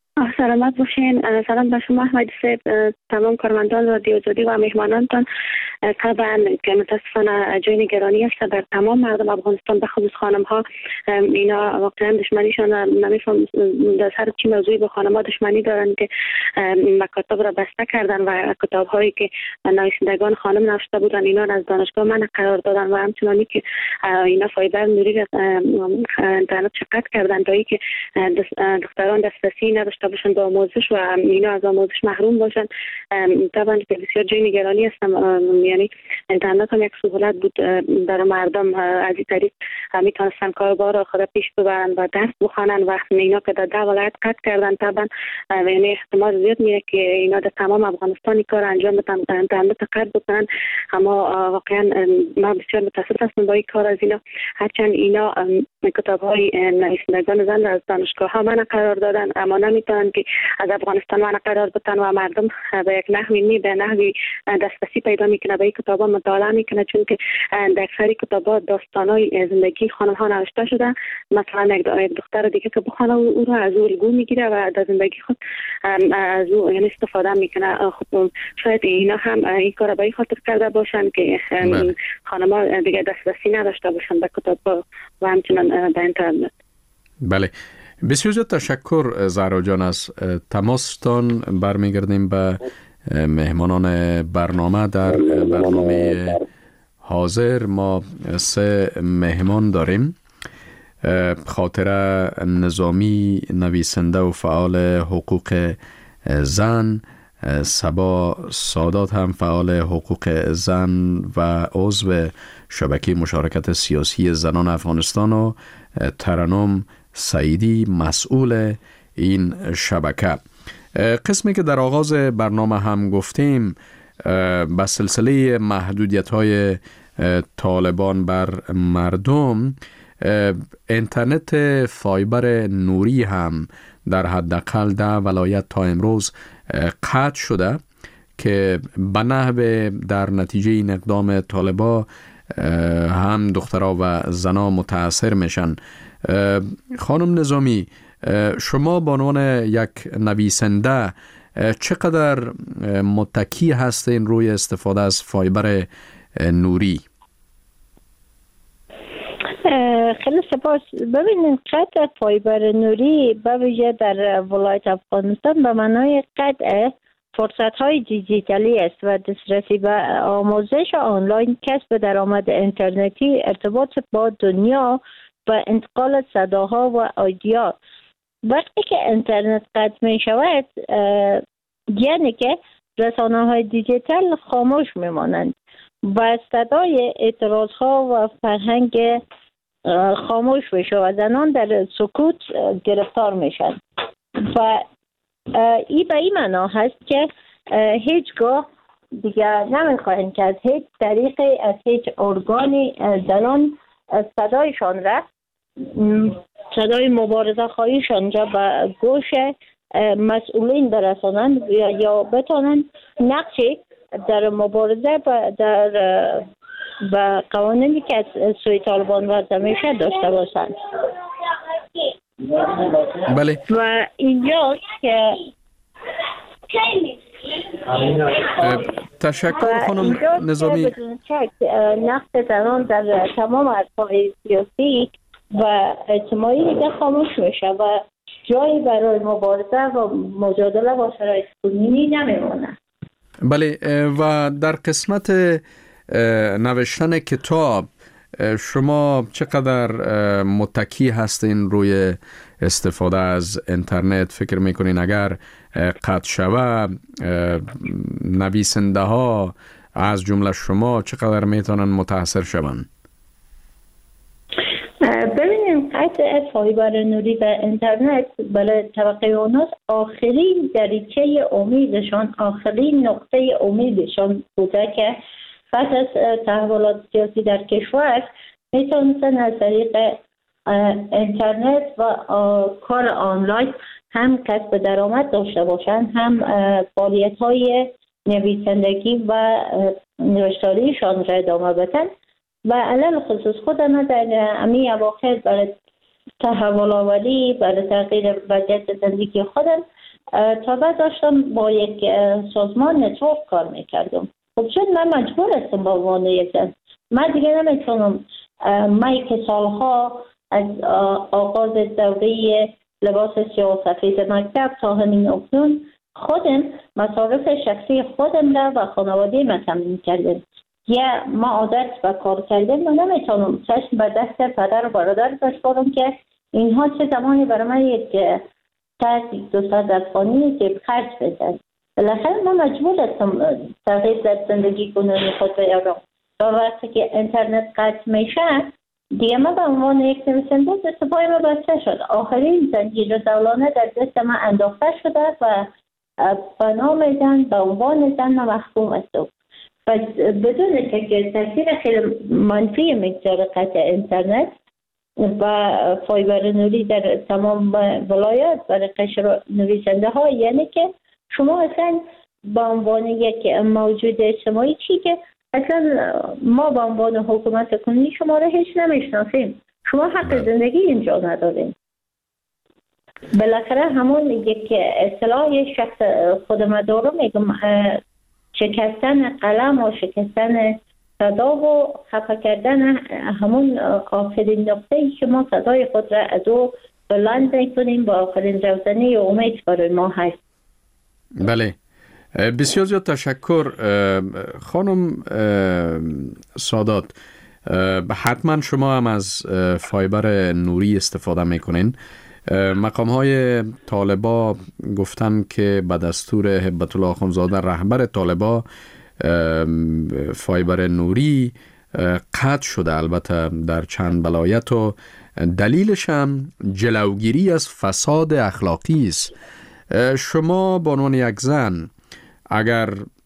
سلامت باشین. سلام به شما احمد صاحب، تمام کارمندان رادیو آزادی و مهمانانتان. طبعا که متاسفانه جای نگرانی است در تمام مردم افغانستان، به خصوص خانم ها. اینا واقعا دشمنیشان نمیفهم در سر چی موضوعی به خانم ها دشمنی دارن که مکاتب را بسته کردن و کتاب هایی که نویسندگان خانم نوشته بودن اینا را از دانشگاه منع قرار دادن و همچنانی که اینا فایبر نوری را اینترنت شقت کردن تا اینکه دختران دسترسی نداشته باشن به آموزش و اینا از آموزش محروم باشن. طبعا که بسیار جای نگرانی هستم. یعنی اینترنت هم یک سهولت بود در مردم، از این طریق میتونستن کاربار را خود پیش ببرن و درس بخوانن و اینا که در ده ولایت قطع کردن. طبعا یعنی احتمال زیاد میره که اینا در تمام افغانستان کار انجام بدن، اینترنت قطع بکنن. اما واقعا ما بسیار متاسف هستم با این کار از اینا. هرچند اینا کتاب های نویسندگان زن از دانشگاه ها منع قرار دادن، اما نمیتونن که از افغانستان منع قرار بدن و مردم به یک نحوی می به نحوی دسترسی پیدا میکنه به این کتابا، مطالعه میکنه، چون که در اکثر کتابا داستانای زندگی خانم ها نوشته شده. مثلا یک دختر دیگه که بخونه او رو از او الگو میگیره و در زندگی خود از او یعنی استفاده میکنه. خب شاید اینا هم این کار به این خاطر کرده باشن که خانم ها دیگه دسترسی نداشته باشن به کتابا و همچنان به اینترنت. بله، بسیار زیاد تشکر زهرا جان. از تماستان برمیگردیم به مهمانان برنامه. در برنامه حاضر ما سه مهمان داریم. خاطره نظامی، نویسنده و فعال حقوق زن، صبا سادات هم فعال حقوق زن و عضو شبکه مشارکت سیاسی زنان افغانستان، و ترنم سعیدی مسئول این شبکه. قسمی که در آغاز برنامه هم گفتیم به سلسله محدودیت‌های طالبان بر مردم، اینترنت فایبر نوری هم در حداقل ده ولایت تا امروز قطع شده که به نحو در نتیجه این اقدام طالبا هم دخترها و زنها متاثر میشن. خانم نظامی، شما به عنوان یک نویسنده چقدر متکی هستین روی استفاده از فایبر نوری؟ خیلی سپاس. ببینید قطع فایبر نوری به ویژه در ولایت افغانستان به معنای قطع فرصت های دیجیتالی است و دسترسی به آموزش آنلاین، کسب درآمد اینترنتی، ارتباط با دنیا و انتقال صداها و ایدئا. وقتی که اینترنت قطع می شود یعنی که رسانه های دیجیتال خاموش می مانند و صدای اعتراض ها و فرهنگ خاموش می شود. زنان در سکوت گرفتار می شود و این به این معنا هست که هیچگاه دیگر نمی خواهند که از هیچ طریقی از هیچ ارگانی زنان صدایشان را، صدای مبارزه خواهیشان را به گوش مسئولین برسانند یا بتانند نقشی در مبارزه در و قوانینی که از سوی طالبان وضع میشه داشته باشند. بله. و اینجا که تشکر خانم نظامی. نقش زنان در تمام عرصه‌های سیاسی و اجتماعی دیگه خاموش میشه و جایی برای مبارزه و مجادله با شرایط کنونی نمیمونه. بله، و در قسمت نوشتن کتاب شما چقدر متکی هستین روی استفاده از اینترنت؟ فکر میکنین اگر قطع شوه نویسنده ها از جمله شما چقدر میتونن متاثر شوند؟ ببینیم قطع فایبر نوری و اینترنت برای طبقه اوناس آخرین دریچه امیدشان، آخرین نقطه امیدشان بوده که پس از تحولات سیاسی در کشور میتونستن از طریق اینترنت و کار آنلاین هم کسب درآمد داشته باشند، هم فعالیت های نویسندگی و نوشتاریشان را ادامه بدن. و علل خصوص خودم در امی اواخر برای تحول آوری، برای تغییر وضعیت زندگی خودم تا بعد داشتم با یک سازمان نتورک کار میکردم. خب چون من مجبور هستم با عنوان یک زن، من دیگه نمیتونم. من که سالها از آغاز دوره لباس سیاه و سفید مکتب تا همین اکنون خودم مصارف شخصی خودم را و خانواده من تامین کردم. یا ما عادت و کار کردم و نمیتونم چشم به دست پدر و برادر بسپارم که اینها چه زمانی برای من یک صد دو صد افغانی جیب خرج بدن. بالاخره من مجبور هستم تغییر در زندگی کنونی خود بیارم. و وقتی که اینترنت قطع میشه دیگه من به عنوان یک نویسنده دست پای ما بسته شد. آخرین زنجیر دولانه در دست من انداخته شده و بنا میدن به عنوان زن محکوم هستم. و بدون که تاثیر خیلی منفی میگذاره قطع اینترنت و فایبر نوری در تمام ولایات برای قشر نویسنده ها، یعنی که شما اصلا به عنوان یک موجود اجتماعی چی که اصلا ما به عنوان حکومت کنونی شما را هیچ نمیشناسیم، شما حق زندگی اینجا نداریم. بالاخره همون یک اصطلاح یک شخص خودم دارم میگم شکستن قلم و شکستن صدا و خفه کردن همون آخرین نقطه ای که ما صدای خود را از او بلند میکنیم با آخرین روزنه امید برای ما هست. بله، بسیار زیاد تشکر خانم سادات. حتما شما هم از فایبر نوری استفاده میکنین. مقام های طالبا گفتن که به دستور هبت الله اخوندزاده رهبر طالبا فایبر نوری قطع شده، البته در چند ولایت، و دلیلش هم جلوگیری از فساد اخلاقی است. شما به عنوان یک زن اگر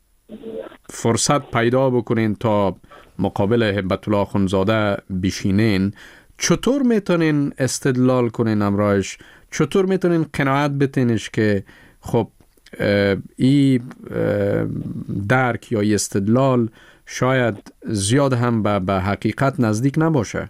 فرصت پیدا بکنین تا مقابل هبت الله اخوندزاده بشینین، چطور میتونین استدلال کنین امرایش؟ چطور میتونین قناعت بتینش که خب ای درک یا ای استدلال شاید زیاد هم به, به حقیقت نزدیک نباشه؟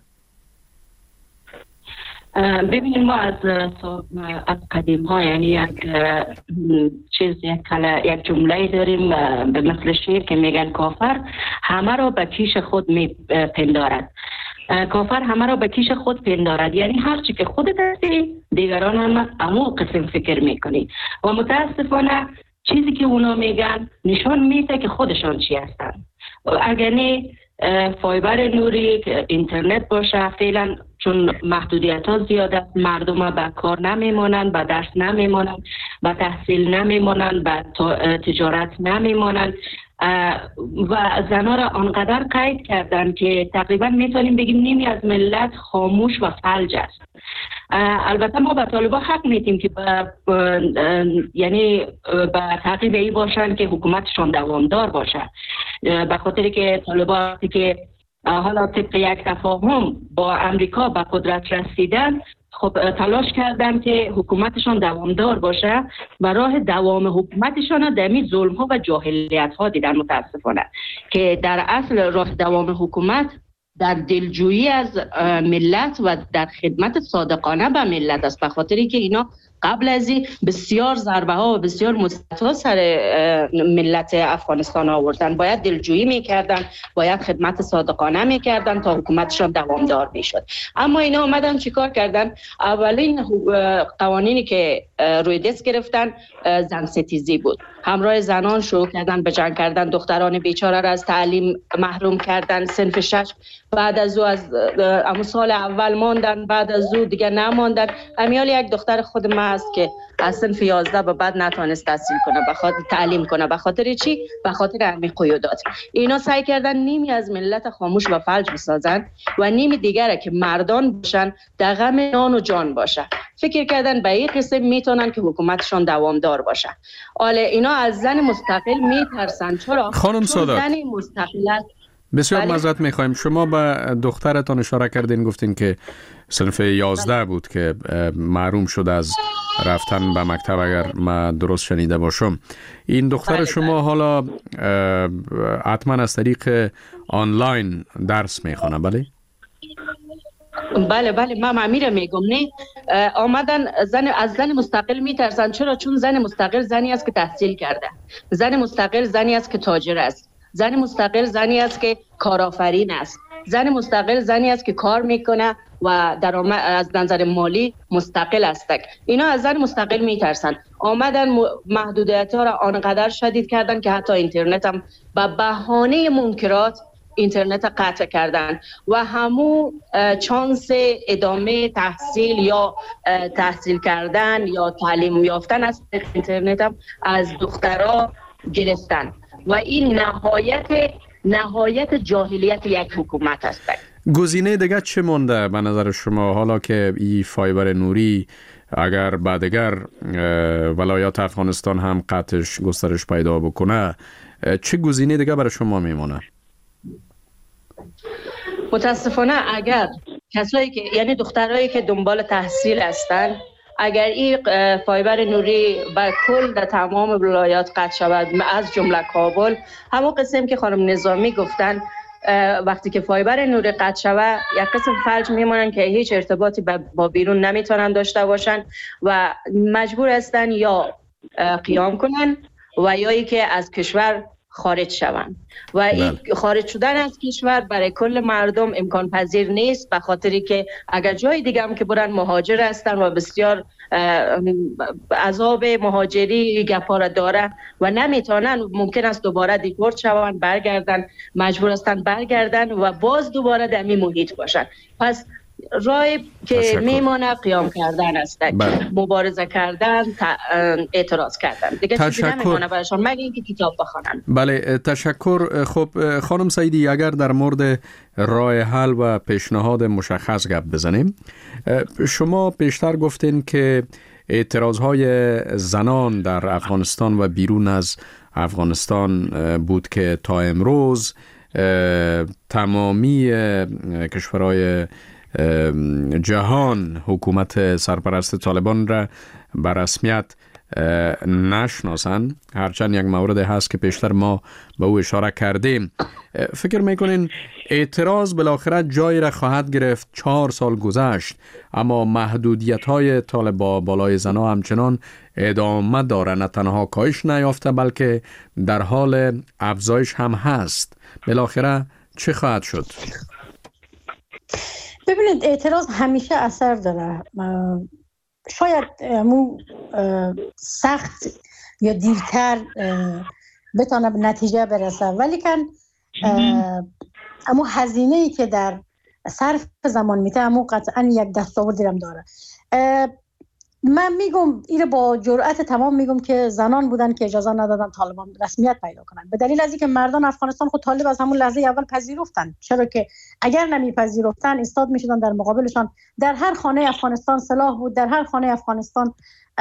ببینید ما از از قدیم ها یعنی یک چیز یک کلا یک جمله داریم به مثل شیر که میگن کافر همه را به کیش خود میپندارد. کافر همه را به کیش خود پندارد، یعنی هر چی که خودت هستی دیگران هم همون قسم فکر میکنی و متاسفانه چیزی که اونا میگن نشان میده که خودشان چی هستن. اگر نه فایبر نوری اینترنت باشه فعلا چون محدودیت ها زیاد است، مردم به کار نمیمونن، به درس نمیمونن، به تحصیل نمیمونن، به تجارت نمیمونن و زنها را آنقدر قید کردن که تقریبا میتونیم بگیم نیمی از ملت خاموش و فلج است. البته ما به طالبا حق میدیم که با با یعنی به تعقیب ای باشن که حکومتشان دوامدار باشه، به خاطر که طالبا که حالا طبق یک تفاهم با امریکا به قدرت رسیدن، خب تلاش کردن که حکومتشان دوامدار باشه و راه دوام حکومتشان دمی ظلم ها و جاهلیت ها دیدن متاسفانه، که در اصل راه دوام حکومت در دلجویی از ملت و در خدمت صادقانه به ملت است، به خاطری که اینا قبل از این بسیار ضربه ها و بسیار مصیبت سر ملت افغانستان آوردن. باید دلجویی میکردن، باید خدمت صادقانه میکردن تا حکومتشان دوامدار میشد. اما اینا اومدن چیکار کردن؟ اولین قوانینی که روی دست گرفتن زن ستیزی بود. همراه زنان شروع کردن به جنگ کردن، دختران بیچاره را از تعلیم محروم کردن. صنف شش بعد از او از اما سال اول ماندن، بعد از او دیگه نماندن. امیال یک دختر خود ما است که از صنف یازده به بعد نتونست تحصیل کنه، به خاطر تعلیم کنه. به خاطر چی؟ به خاطر همین قیودات. اینا سعی کردن نیمی از ملت خاموش و فلج بسازن و نیمی دیگره که مردان باشن در غم نان و جان باشه. فکر کردن به این قسم میتونن که حکومتشان دوامدار باشه. حالا اینا از زن مستقل میترسن. چرا؟ خانم سادات، زن مستقل بسیار معذرت میخوایم. شما به دخترتان اشاره کردین، گفتین که صنف یازده بود که محروم شد از رفتن به مکتب، اگر ما درست شنیده باشم. این دختر بله شما بله. حالا حتما از طریق آنلاین درس میخوانه؟ بله بله بله من امیره میگم نه آمدن زن از زن مستقل میترسن. چرا؟ چون زن مستقل زنی است که تحصیل کرده، زن مستقل زنی است که تاجر است، زن مستقل زنی است که کارآفرین است. زن مستقل زنی است که کار میکنه و درآمد از نظر مالی مستقل است. اینا از زن مستقل میترسن. آمدن محدودیت ها را آنقدر شدید کردن که حتی اینترنت هم به بهانه منکرات اینترنت قطع کردن و همو چانس ادامه تحصیل یا تحصیل کردن یا تعلیم یافتن از اینترنت هم از دخترها گرفتن و این نهایت نهایت جاهلیت یک حکومت است. گزینه دیگه چه مونده به نظر شما حالا که این فایبر نوری اگر بعدگر ولایات افغانستان هم قطعش گسترش پیدا بکنه، چه گزینه دیگه برای شما میمونه؟ متاسفانه اگر کسایی که یعنی دخترایی که دنبال تحصیل هستن، اگر این فایبر نوری به کل در تمام ولایات قطع شود از جمله کابل، همون قسم که خانم نظامی گفتن وقتی که فایبر نوری قطع شود یک قسم فلج میمونن که هیچ ارتباطی با بیرون نمیتونن داشته باشن و مجبور هستن یا قیام کنن و یا ای که از کشور خارج شوند و این خارج شدن از کشور برای کل مردم امکان پذیر نیست، به خاطری که اگر جای دیگه هم که برن مهاجر هستن و بسیار عذاب مهاجری گپا داره و نمیتونن، ممکن است دوباره دیپورت شوند، برگردن، مجبور هستن برگردن و باز دوباره در این محیط باشن. پس راهی که میمانه قیام کردن است، مبارزه کردن، اعتراض کردن، دیگه چیزی نمیمانه برایشان مگه اینکه کتاب بخوانن. بله، تشکر. خب خانم سعیدی، اگر در مورد راه حل و پیشنهاد مشخص گپ بزنیم، شما پیشتر گفتین که اعتراضهای زنان در افغانستان و بیرون از افغانستان بود که تا امروز تمامی کشورهای جهان حکومت سرپرست طالبان را به رسمیت نشناسن، هرچند یک مورد هست که پیشتر ما به او اشاره کردیم. فکر میکنین اعتراض بالاخره جایی را خواهد گرفت؟ چهار سال گذشت اما محدودیت های طالب بالای زنها همچنان ادامه داره، نه تنها کاهش نیافته بلکه در حال افزایش هم هست. بالاخره چه خواهد شد؟ ببینید، اعتراض همیشه اثر داره. شاید مو سخت یا دیرتر بتونه به نتیجه برسه، ولی کن اما هزینه‌ای که در صرف زمان میته امو قطعا یک دستاوردی هم داره. من میگم این با جرأت تمام میگم که زنان بودن که اجازه ندادن طالبان رسمیت پیدا کنن، به دلیل از اینکه مردان افغانستان خود طالب از همون لحظه اول پذیرفتن. چرا که اگر نمیپذیرفتن ایستاد میشدن در مقابلشان. در هر خانه افغانستان سلاح بود، در هر خانه افغانستان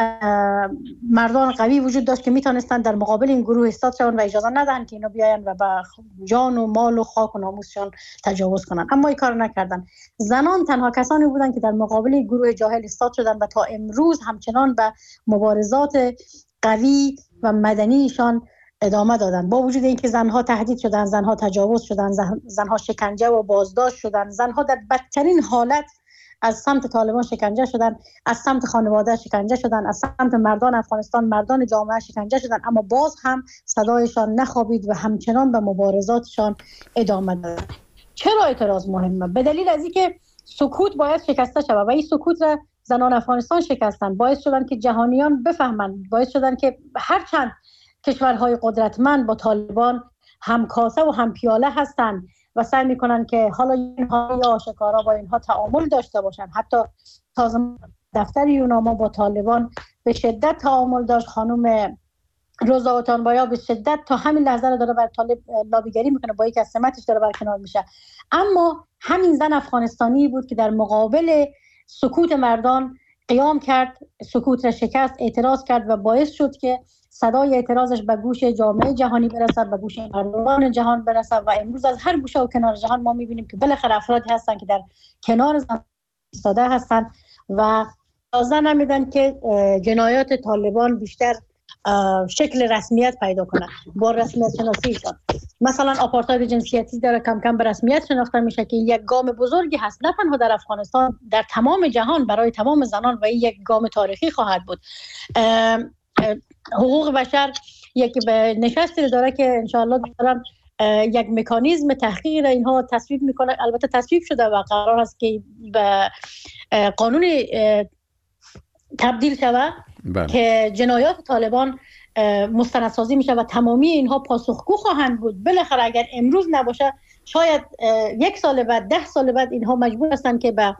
مردان قوی وجود داشت که میتونستن در مقابل این گروه ایستاد شون و اجازه ندهن که اینا بیاین و به جان و مال و خاک و ناموسشان تجاوز کنن. اما این کار نکردن. زنان تنها کسانی بودن که در مقابل گروه جاهل ایستاد شدن و تا امروز همچنان به مبارزات قوی و مدنیشان ادامه دادن، با وجود اینکه زنها تهدید شدن، زنها تجاوز شدن، زنها شکنجه و بازداشت شدن، زنها در بدترین حالت از سمت طالبان شکنجه شدن، از سمت خانواده شکنجه شدن، از سمت مردان افغانستان، مردان جامعه شکنجه شدن، اما باز هم صدایشان نخوابید و همچنان به مبارزاتشان ادامه دادن. چرا اعتراض مهمه؟ به دلیل از اینکه سکوت باید شکسته شود و این سکوت را زنان افغانستان شکستن، باعث شدن که جهانیان بفهمند، باعث شدن که هرچند کشورهای قدرتمند با طالبان هم کاسه و هم پیاله هستند و سعی میکنن که حالا اینها یا آشکارا با اینها تعامل داشته باشن. حتی سازمان دفتر یوناما با طالبان به شدت تعامل داشت. خانم روزا اوتانبایا به شدت تا همین لحظه رو داره بر طالب لابیگری میکنه، با یک از سمتش داره برکنار میشه. اما همین زن افغانستانی بود که در مقابل سکوت مردان قیام کرد، سکوت را شکست، اعتراض کرد و باعث شد که صدای اعتراضش به گوش جامعه جهانی برسد، به گوش مردمان جهان برسد و امروز از هر گوشه و کنار جهان ما میبینیم که بالاخره افرادی هستن که در کنار زن ایستاده هستن و اجازه نمیدن که جنایات طالبان بیشتر شکل رسمیت پیدا کنه با رسمیت شناسیشان. مثلا آپارتاید جنسیتی داره کم کم به رسمیت شناخته میشه که یک گام بزرگی هست، نه تنها در افغانستان، در تمام جهان برای تمام زنان و یک گام تاریخی خواهد بود. حقوق بشر یک نشستی داره که انشاءالله دارم یک مکانیزم تحقیق را اینها تصویب میکنه. البته تصویب شده و قرار است که به قانون تبدیل شود که جنایات طالبان مستندسازی میشه و تمامی اینها پاسخگو خواهند بود. بالاخره اگر امروز نباشه شاید یک سال بعد، ده سال بعد اینها مجبور هستند که به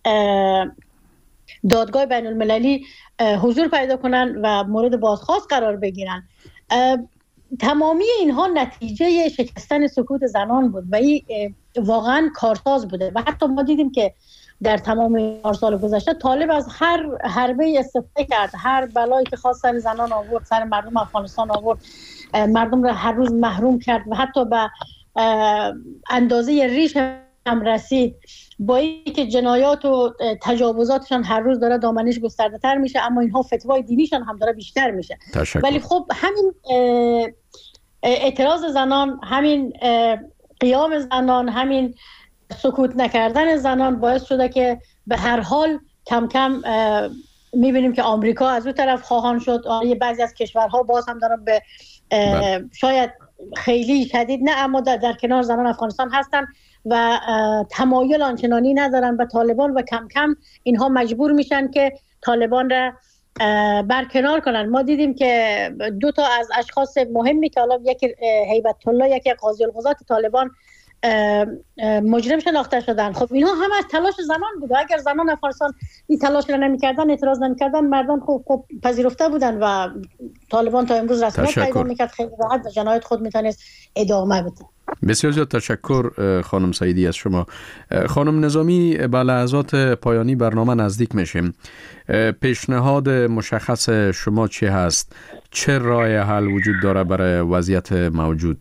دادگاه بین المللی حضور پیدا کنن و مورد بازخواست قرار بگیرن. تمامی اینها نتیجه شکستن سکوت زنان بود و این واقعا کارساز بوده و حتی ما دیدیم که در تمام چهار سال گذشته طالب از هر حربه استفاده کرد، هر بلایی که خواست سر زنان آورد، سر مردم افغانستان آورد، مردم را هر روز محروم کرد و حتی به اندازه ریش هم رسید. با اینکه جنایات و تجاوزاتشان هر روز داره دامنش گسترده تر میشه، اما اینها فتوای دینیشان هم داره بیشتر میشه. تشکر. ولی خب همین اعتراض زنان، همین قیام زنان، همین سکوت نکردن زنان باعث شده که به هر حال کم کم میبینیم که آمریکا از اون طرف خواهان شد. آره بعضی از کشورها باز هم دارن به شاید خیلی شدید نه اما در, در کنار زنان افغانستان هستن و تمایل آنچنانی ندارن به طالبان و کم کم اینها مجبور میشن که طالبان را برکنار کنن. ما دیدیم که دو تا از اشخاص مهمی که حالا یکی هیبت الله، یکی قاضی القضات طالبان مجرم شناخته شدن. خب اینها هم از تلاش زنان بود. اگر زنان افغانستان این تلاش را نمی‌کردن، اعتراض نمی‌کردن، مردان خب خب پذیرفته بودن و طالبان تا امروز رسمیت پیدا می‌کرد، خیلی راحت به جنایت خود می‌تونست ادامه بده. بسیار زیاد تشکر خانم سعیدی از شما. خانم نظامی، به لحظات پایانی برنامه نزدیک میشیم. پیشنهاد مشخص شما چی هست؟ چه راه حل وجود داره برای وضعیت موجود؟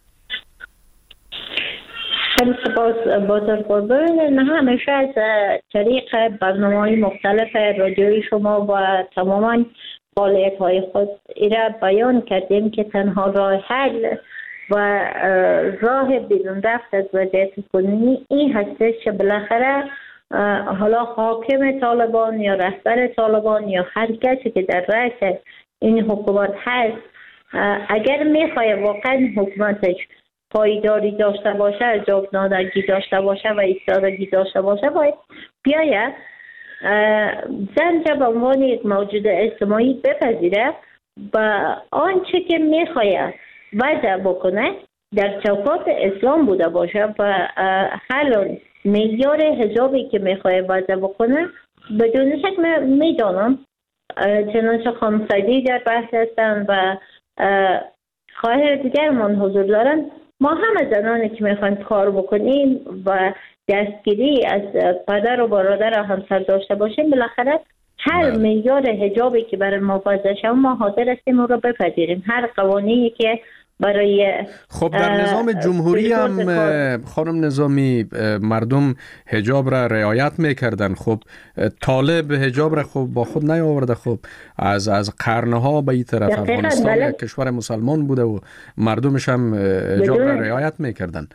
خیلی سپاس بزرگوار. نه همیشه از طریق برنامه‌های مختلف رادیویی شما و تماما فعالیت‌های خود ایرا بیان کردیم که تنها راه حل و راه بیرون رفت از وضعیت کنونی این هستش که بالاخره حالا حاکم طالبان یا رهبر طالبان یا هر کسی که در رأس این حکومت هست، اگر میخواه واقعا حکومتش پایداری داشته باشه، جاودانگی داشته باشه و ایستادگی داشته باشه، باید بیاید زن را به عنوان یک موجود اجتماعی بپذیره و آنچه که میخواه وضع بکنه در چوکات اسلام بوده باشه و حالا معیار حجابی که میخواه وضع بکنه بدون شک میدانم چنانچه خانم سعیدی در بحث هستن و خواهر دیگر من حضور دارن. ما همه زنانی که میخوایم کار بکنیم و دستگیری از پدر و برادر و همسر داشته باشیم، بالاخره هر معیار حجابی که برای ما وضع شد ما حاضر هستیم اون رو بپذیریم. هر قوانینی که برای خب در نظام جمهوری هم خانم نظامی مردم حجاب را رعایت میکردن. خب طالب حجاب را خب با خود نیاورده، خب از از قرنها به این طرف افغانستان یک کشور مسلمان بوده و مردمش هم حجاب را رعایت میکردن.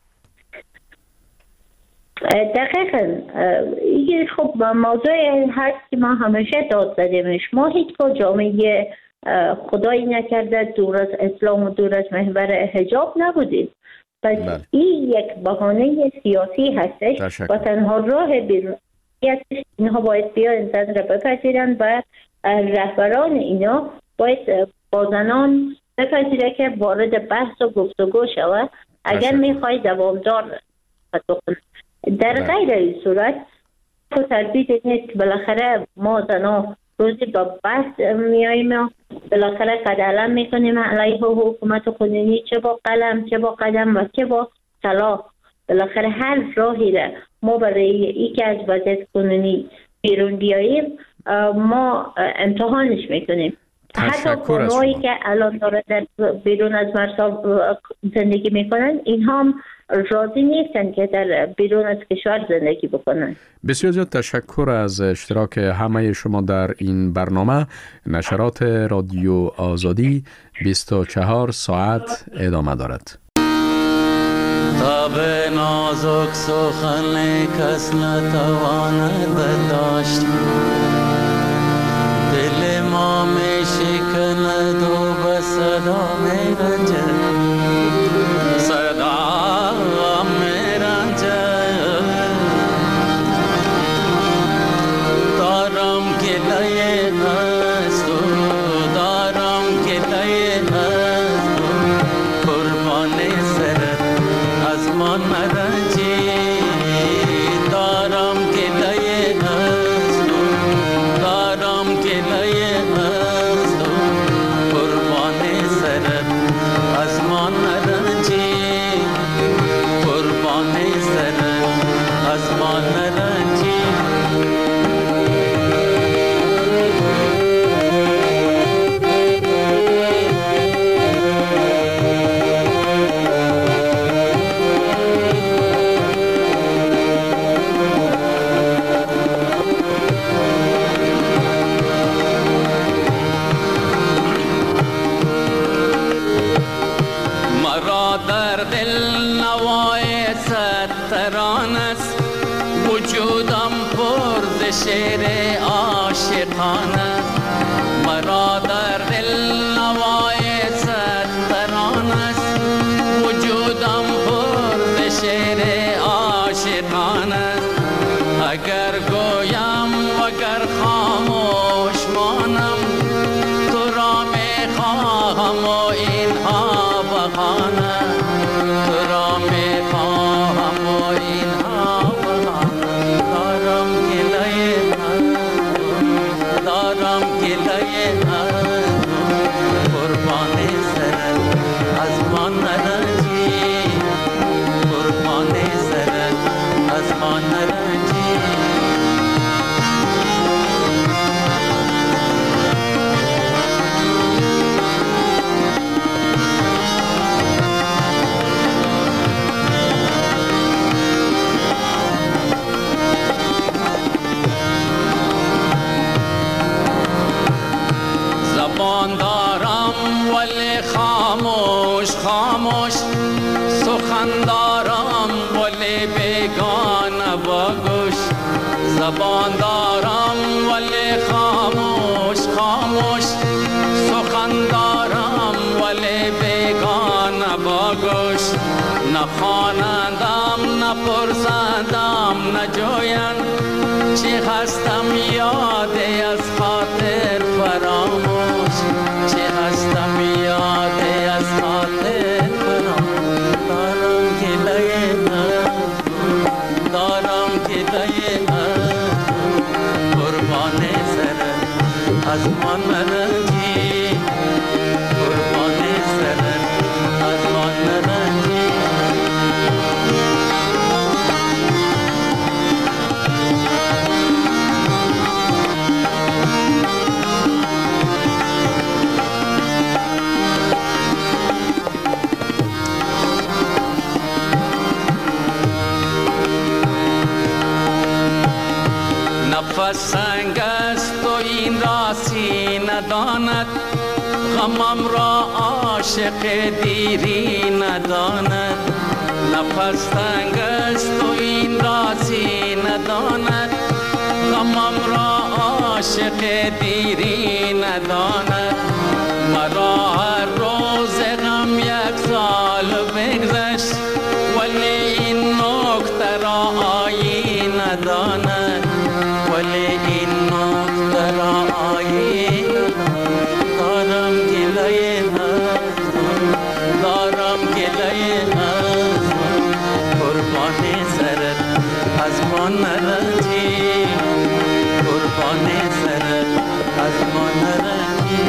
دقیقاً این خب موضوع هست که ما همیشه داد زدیمش. ما هیچ جامعه خدایی نکرده دور از اسلام و دور از محور حجاب نبودیم. پس بله. این یک بهانه سیاسی هستش و تنها راه بیرون اینها باید بیاین زن را بپذیرن و رهبران اینا باید با زنان بپذیره که وارد بحث و گفتگو شود اگر میخوای دوامدار بکنه. در غیر این صورت تو تردید نیست که بالاخره ما زنان روزی با بحث میاییم و بالاخره قدلم میکنیم علیه حکومت کنونی، چه با قلم چه با قدم و چه با سلاح. بالاخره هر راهی را ما برای ای که از وضعیت کنونی بیرون بیاییم ما امتحانش میکنیم. حتی قانونی که الان داره در بیرون از مرزها زندگی میکنن اینها هم راضی نیستن که در بیرون از کشور زندگی بکنن. بسیار زیاد تشکر از اشتراک همه شما در این برنامه. نشرات رادیو آزادی بیست و چهار ساعت ادامه دارد. تا به نازک سخن کس نتواند برداشت، دل ما می شکند و به صدا می رنجد. ما نرنجی دارم گلای از تو دارم گلای از تو قربان سرت از ما نرنجی قربان سرت از ما نرنجی شعر عاشقانه مرا در دل نوای صد ترانه است وجودم پر ز شعر عاشقانه اگر گویم وگر خاموش مانم تو را میخواهم و اینها بهانه تو را میخواهم و اینها بهانه دارم گلای دارم گلای قربان سرت از ما نرنجی قربان سرت از ما نرنجی زبان دارم ولی خاموش خاموش سخن دارم ولی بیگانه با گوش زبان دارم ولی خاموش خاموش سخن دارم ولی بیگانه با گوش نخوانندم نپرسندم نجویند چی هستم یادی از خاطر فراموش چی هستم یادی از خاطر فراموش دارم گلای دارم گلای قربان سرت از من نرنجی قربان سرت از من نرنجی نفس سنگ است و این راسی نداند غمم را عاشق دیری نداند نفس سنگ است و این راسی نداند غمم را عاشق دیری نداند مرا هر روز غم یک سال بگذشت ولی این نکته را آیین نداند ولی این نکته را آیین دارم گلای دارم گلای قربان سرت از ما نرنجی قربان سرت از ما نرنجی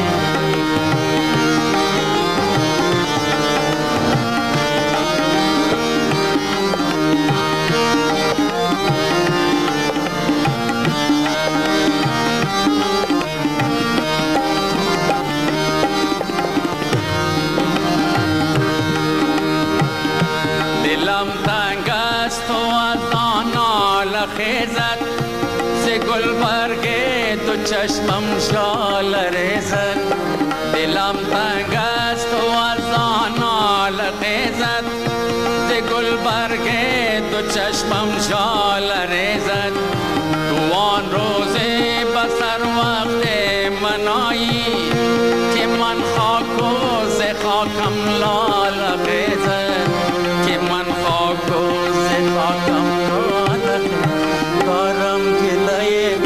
دلم تنگ است و از آن ناله خیزد ز گلبرگ تو چشمم شال ریزد دلم تنگ است و از آن ناله خیزد ز گلبرگ تو چشمم شال ریزد تو آن روز بسر وقت منایی که من خاک و ز خاکم لال خیزد که من خاک و ز خاکم لال دارم گلای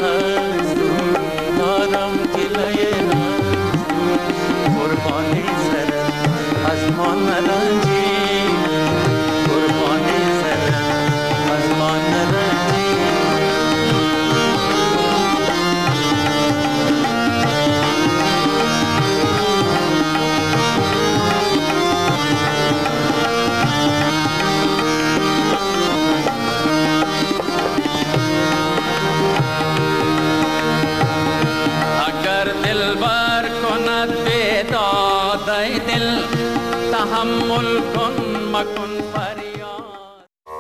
دارم گلای قربان سرت از ما نرنجی قربان گل کن مکن